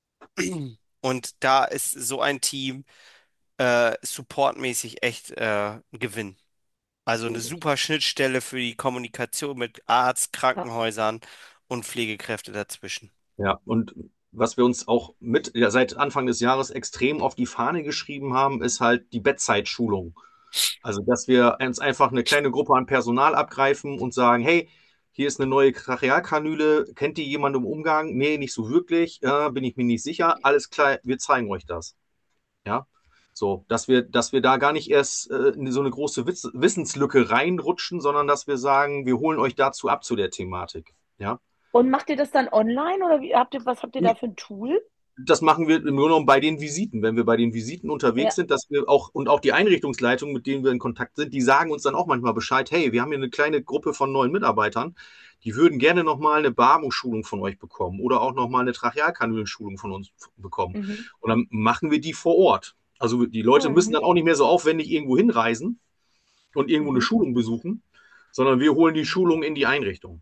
Und da ist so ein Team äh, supportmäßig echt äh, ein Gewinn. Also eine super Schnittstelle für die Kommunikation mit Arzt, Ja. Krankenhäusern und Pflegekräfte dazwischen. Ja, und was wir uns auch mit, ja, seit Anfang des Jahres extrem auf die Fahne geschrieben haben, ist halt die Bedside-Schulung. Also, dass wir uns einfach eine kleine Gruppe an Personal abgreifen und sagen, hey, hier ist eine neue Trachealkanüle, kennt die jemand im Umgang? Nee, nicht so wirklich, äh, bin ich mir nicht sicher. Alles klar, wir zeigen euch das. Ja, so, dass wir, dass wir da gar nicht erst äh, in so eine große Witz Wissenslücke reinrutschen, sondern dass wir sagen, wir holen euch dazu ab zu der Thematik. Ja, Und macht ihr das dann online oder wie, habt ihr, was habt ihr da für ein Tool? das machen wir im Grunde genommen bei den Visiten. Wenn wir bei den Visiten unterwegs Ja. sind, dass wir auch, und auch die Einrichtungsleitung, mit denen wir in Kontakt sind, die sagen uns dann auch manchmal Bescheid, hey, wir haben hier eine kleine Gruppe von neuen Mitarbeitern, die würden gerne nochmal eine Beatmungsschulung von euch bekommen oder auch nochmal eine Trachealkanülenschulung von uns bekommen. Mhm. Und dann machen wir die vor Ort. Also die Leute müssen Mhm. dann auch nicht mehr so aufwendig irgendwo hinreisen und irgendwo eine Mhm. Schulung besuchen, sondern wir holen die Schulung in die Einrichtung.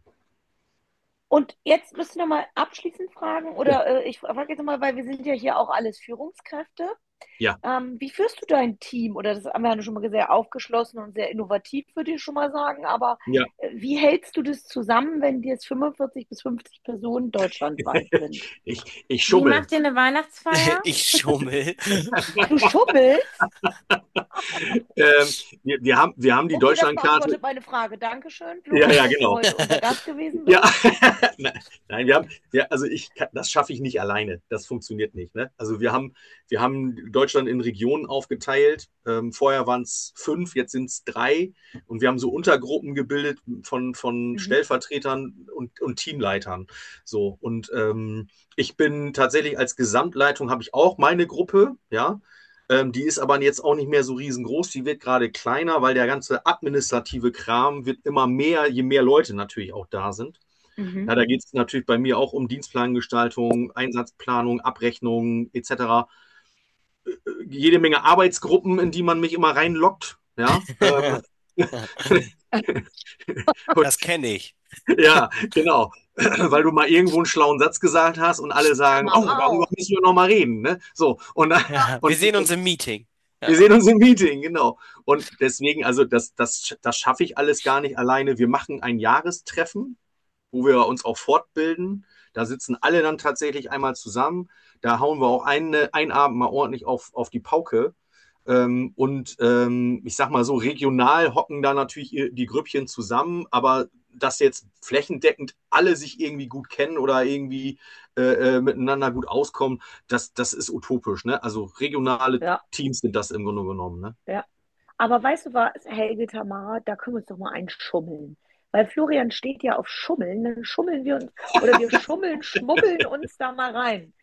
Und jetzt müsste ich nochmal abschließend fragen, Ja, oder äh, ich frage jetzt mal, weil wir sind ja hier auch alles Führungskräfte. ja. Ähm, wie führst du dein Team? Oder das haben wir ja schon mal sehr aufgeschlossen und sehr innovativ, würde ich schon mal sagen. Aber Ja. äh, wie hältst du das zusammen, wenn jetzt fünfundvierzig bis fünfzig Personen deutschlandweit sind? Ich, ich Wie schummel. macht ihr eine Weihnachtsfeier? Ich schummel. Du schummelst? Ähm, wir, wir, haben, wir haben die Okay, das Deutschlandkarte. beantwortet meine Frage. Dankeschön, Ja, Florian, ja, dass du genau. heute unser Gast gewesen Ja, bist. nein, nein, wir haben, ja, also ich, kann- das schaffe ich nicht alleine. Das funktioniert nicht. Ne? Also wir haben, wir haben Deutschland in Regionen aufgeteilt. Ähm, vorher waren es fünf, jetzt sind es drei. Und wir haben so Untergruppen gebildet von, von Mhm. Stellvertretern und, und Teamleitern. So, und ähm, ich bin tatsächlich als Gesamtleitung habe ich auch meine Gruppe, ja. Ähm, die ist aber jetzt auch nicht mehr so riesengroß. Die wird gerade kleiner, weil der ganze administrative Kram wird immer mehr, je mehr Leute natürlich auch da sind. Mhm. Ja, da geht es natürlich bei mir auch um Dienstplangestaltung, Einsatzplanung, Abrechnung et cetera. Jede Menge Arbeitsgruppen, in die man mich immer reinlockt. Ja, ähm, und, Das kenne ich. ja, genau. Weil du mal irgendwo einen schlauen Satz gesagt hast und alle sagen, oh, Mama darüber auch. müssen wir noch mal reden. Ne? So, und, Ja, wir und, sehen uns im Meeting. wir Ja. sehen uns im Meeting, genau. Und deswegen, also das, das, das schaffe ich alles gar nicht alleine. Wir machen ein Jahrestreffen, wo wir uns auch fortbilden. Da sitzen alle dann tatsächlich einmal zusammen. Da hauen wir auch eine, einen Abend mal ordentlich auf, auf die Pauke. Ähm, und ähm, ich sag mal so, regional hocken da natürlich die Grüppchen zusammen, aber dass jetzt flächendeckend alle sich irgendwie gut kennen oder irgendwie äh, äh, miteinander gut auskommen, das, das ist utopisch. Ne? Also regionale Ja, Teams sind das im Grunde genommen. Ne? ja. Aber weißt du was, Helge, Tamara, da können wir uns doch mal einschummeln. Weil Florian steht ja auf Schummeln, dann schummeln wir uns, oder wir schummeln, schmuggeln uns da mal rein.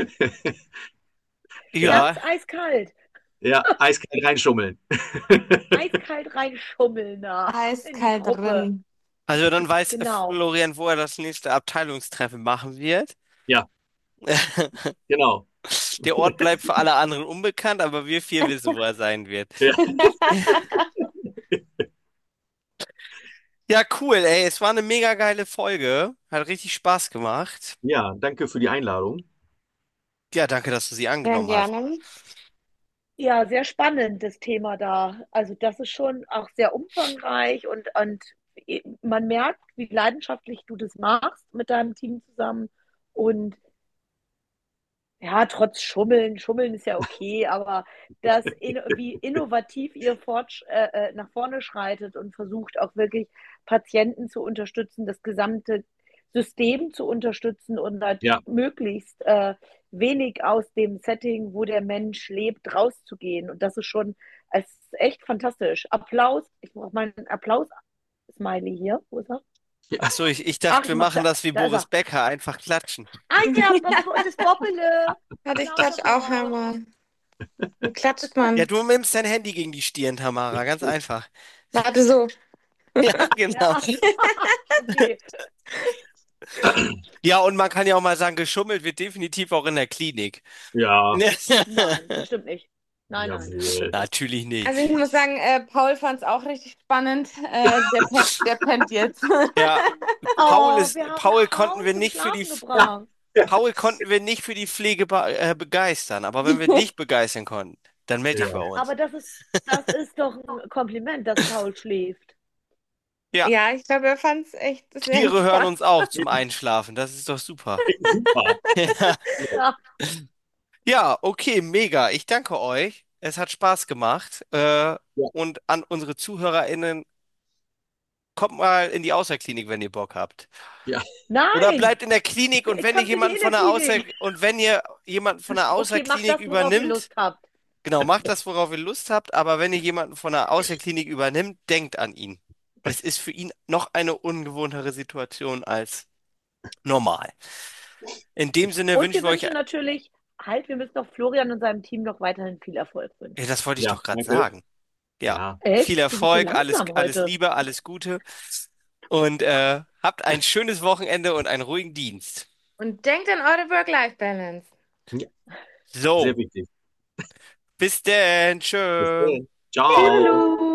Ja, Ganz Ja, eiskalt. ja, eiskalt reinschummeln. Eiskalt reinschummeln da in die Eiskalt Gruppe. drin. also dann weiß Genau. Florian, wo er das nächste Abteilungstreffen machen wird. Ja, genau. Der Ort bleibt für alle anderen unbekannt, aber wir vier wissen, wo er sein wird. Ja, Ja, cool, ey. Es war eine mega geile Folge. Hat richtig Spaß gemacht. ja, danke für die Einladung. Ja, danke, dass du sie Ja, angenommen hast. gerne. Ja, sehr spannend, das Thema da. Also das ist schon auch sehr umfangreich und, und man merkt, wie leidenschaftlich du das machst mit deinem Team zusammen. Und ja, trotz Schummeln, Schummeln ist ja okay, aber das, in, wie innovativ ihr fort, äh, äh, nach vorne schreitet und versucht auch wirklich Patienten zu unterstützen, das gesamte System zu unterstützen und halt Ja, möglichst äh, wenig aus dem Setting, wo der Mensch lebt, rauszugehen. Und das ist schon, es ist echt fantastisch. Applaus, ich brauche meinen Applaus-Smiley hier. Wo ist er? Ach so, ich, ich Ach, dachte, ich wir mach machen da, das wie da ist Boris er. Becker, einfach klatschen. Ah ja, das Bobbele. Hatte ich Genau, gleich auch Tamara. einmal. Wie klatscht Ja, man? du nimmst dein Handy gegen die Stirn, Tamara, ganz einfach. Warte so. Ja, genau. Ja, okay. Ja, und man kann ja auch mal sagen, geschummelt wird definitiv auch in der Klinik. ja, Nein, das stimmt nicht. Nein, nein. jawohl. Natürlich nicht. Also ich muss sagen, äh, Paul fand es auch richtig spannend. Äh, der, pennt, der pennt jetzt. Ja, Paul Oh, ist, wir haben Paul konnten Paul wir zum nicht für die, Schlafen gebracht. Paul konnten wir nicht für die Pflege be äh, begeistern, aber wenn wir dich begeistern konnten, dann melde dich bei Ja, uns. Aber das ist, das ist doch ein Kompliment, dass Paul schläft. Ja, Ja, ich glaube, er fand es echt sehr Tiere hören entspannt. uns auch zum Einschlafen, das ist doch super. super. Ja, Ja, ja, okay, mega. Ich danke euch. Es hat Spaß gemacht. Äh, Ja, und an unsere ZuhörerInnen, kommt mal in die Außerklinik, wenn ihr Bock habt. ja, Oder nein, bleibt in der Klinik und wenn ihr kommt in die jemanden von der Außer Innerklinik. und wenn ihr jemanden von der Okay, macht Außerklinik das, worauf ihr übernimmt, Lust habt. genau, macht das, worauf ihr Lust habt, aber wenn ihr jemanden von der Außerklinik übernimmt, denkt an ihn. Es ist für ihn noch eine ungewohntere Situation als normal. In dem Sinne Und wünschen wir wir euch, wünschen natürlich, halt, wir müssen doch Florian und seinem Team noch weiterhin viel Erfolg ja, wünschen. das wollte ich ja, doch gerade danke. sagen. Ja, Ja, viel Echt? Du bist so Erfolg, alles, langsam alles heute. Liebe, alles Gute und äh, habt ein schönes Wochenende und einen ruhigen Dienst. Und denkt an eure Work-Life-Balance. ja, sehr So, wichtig. bis denn, Bis tschö. dann. Ciao. Toodaloo.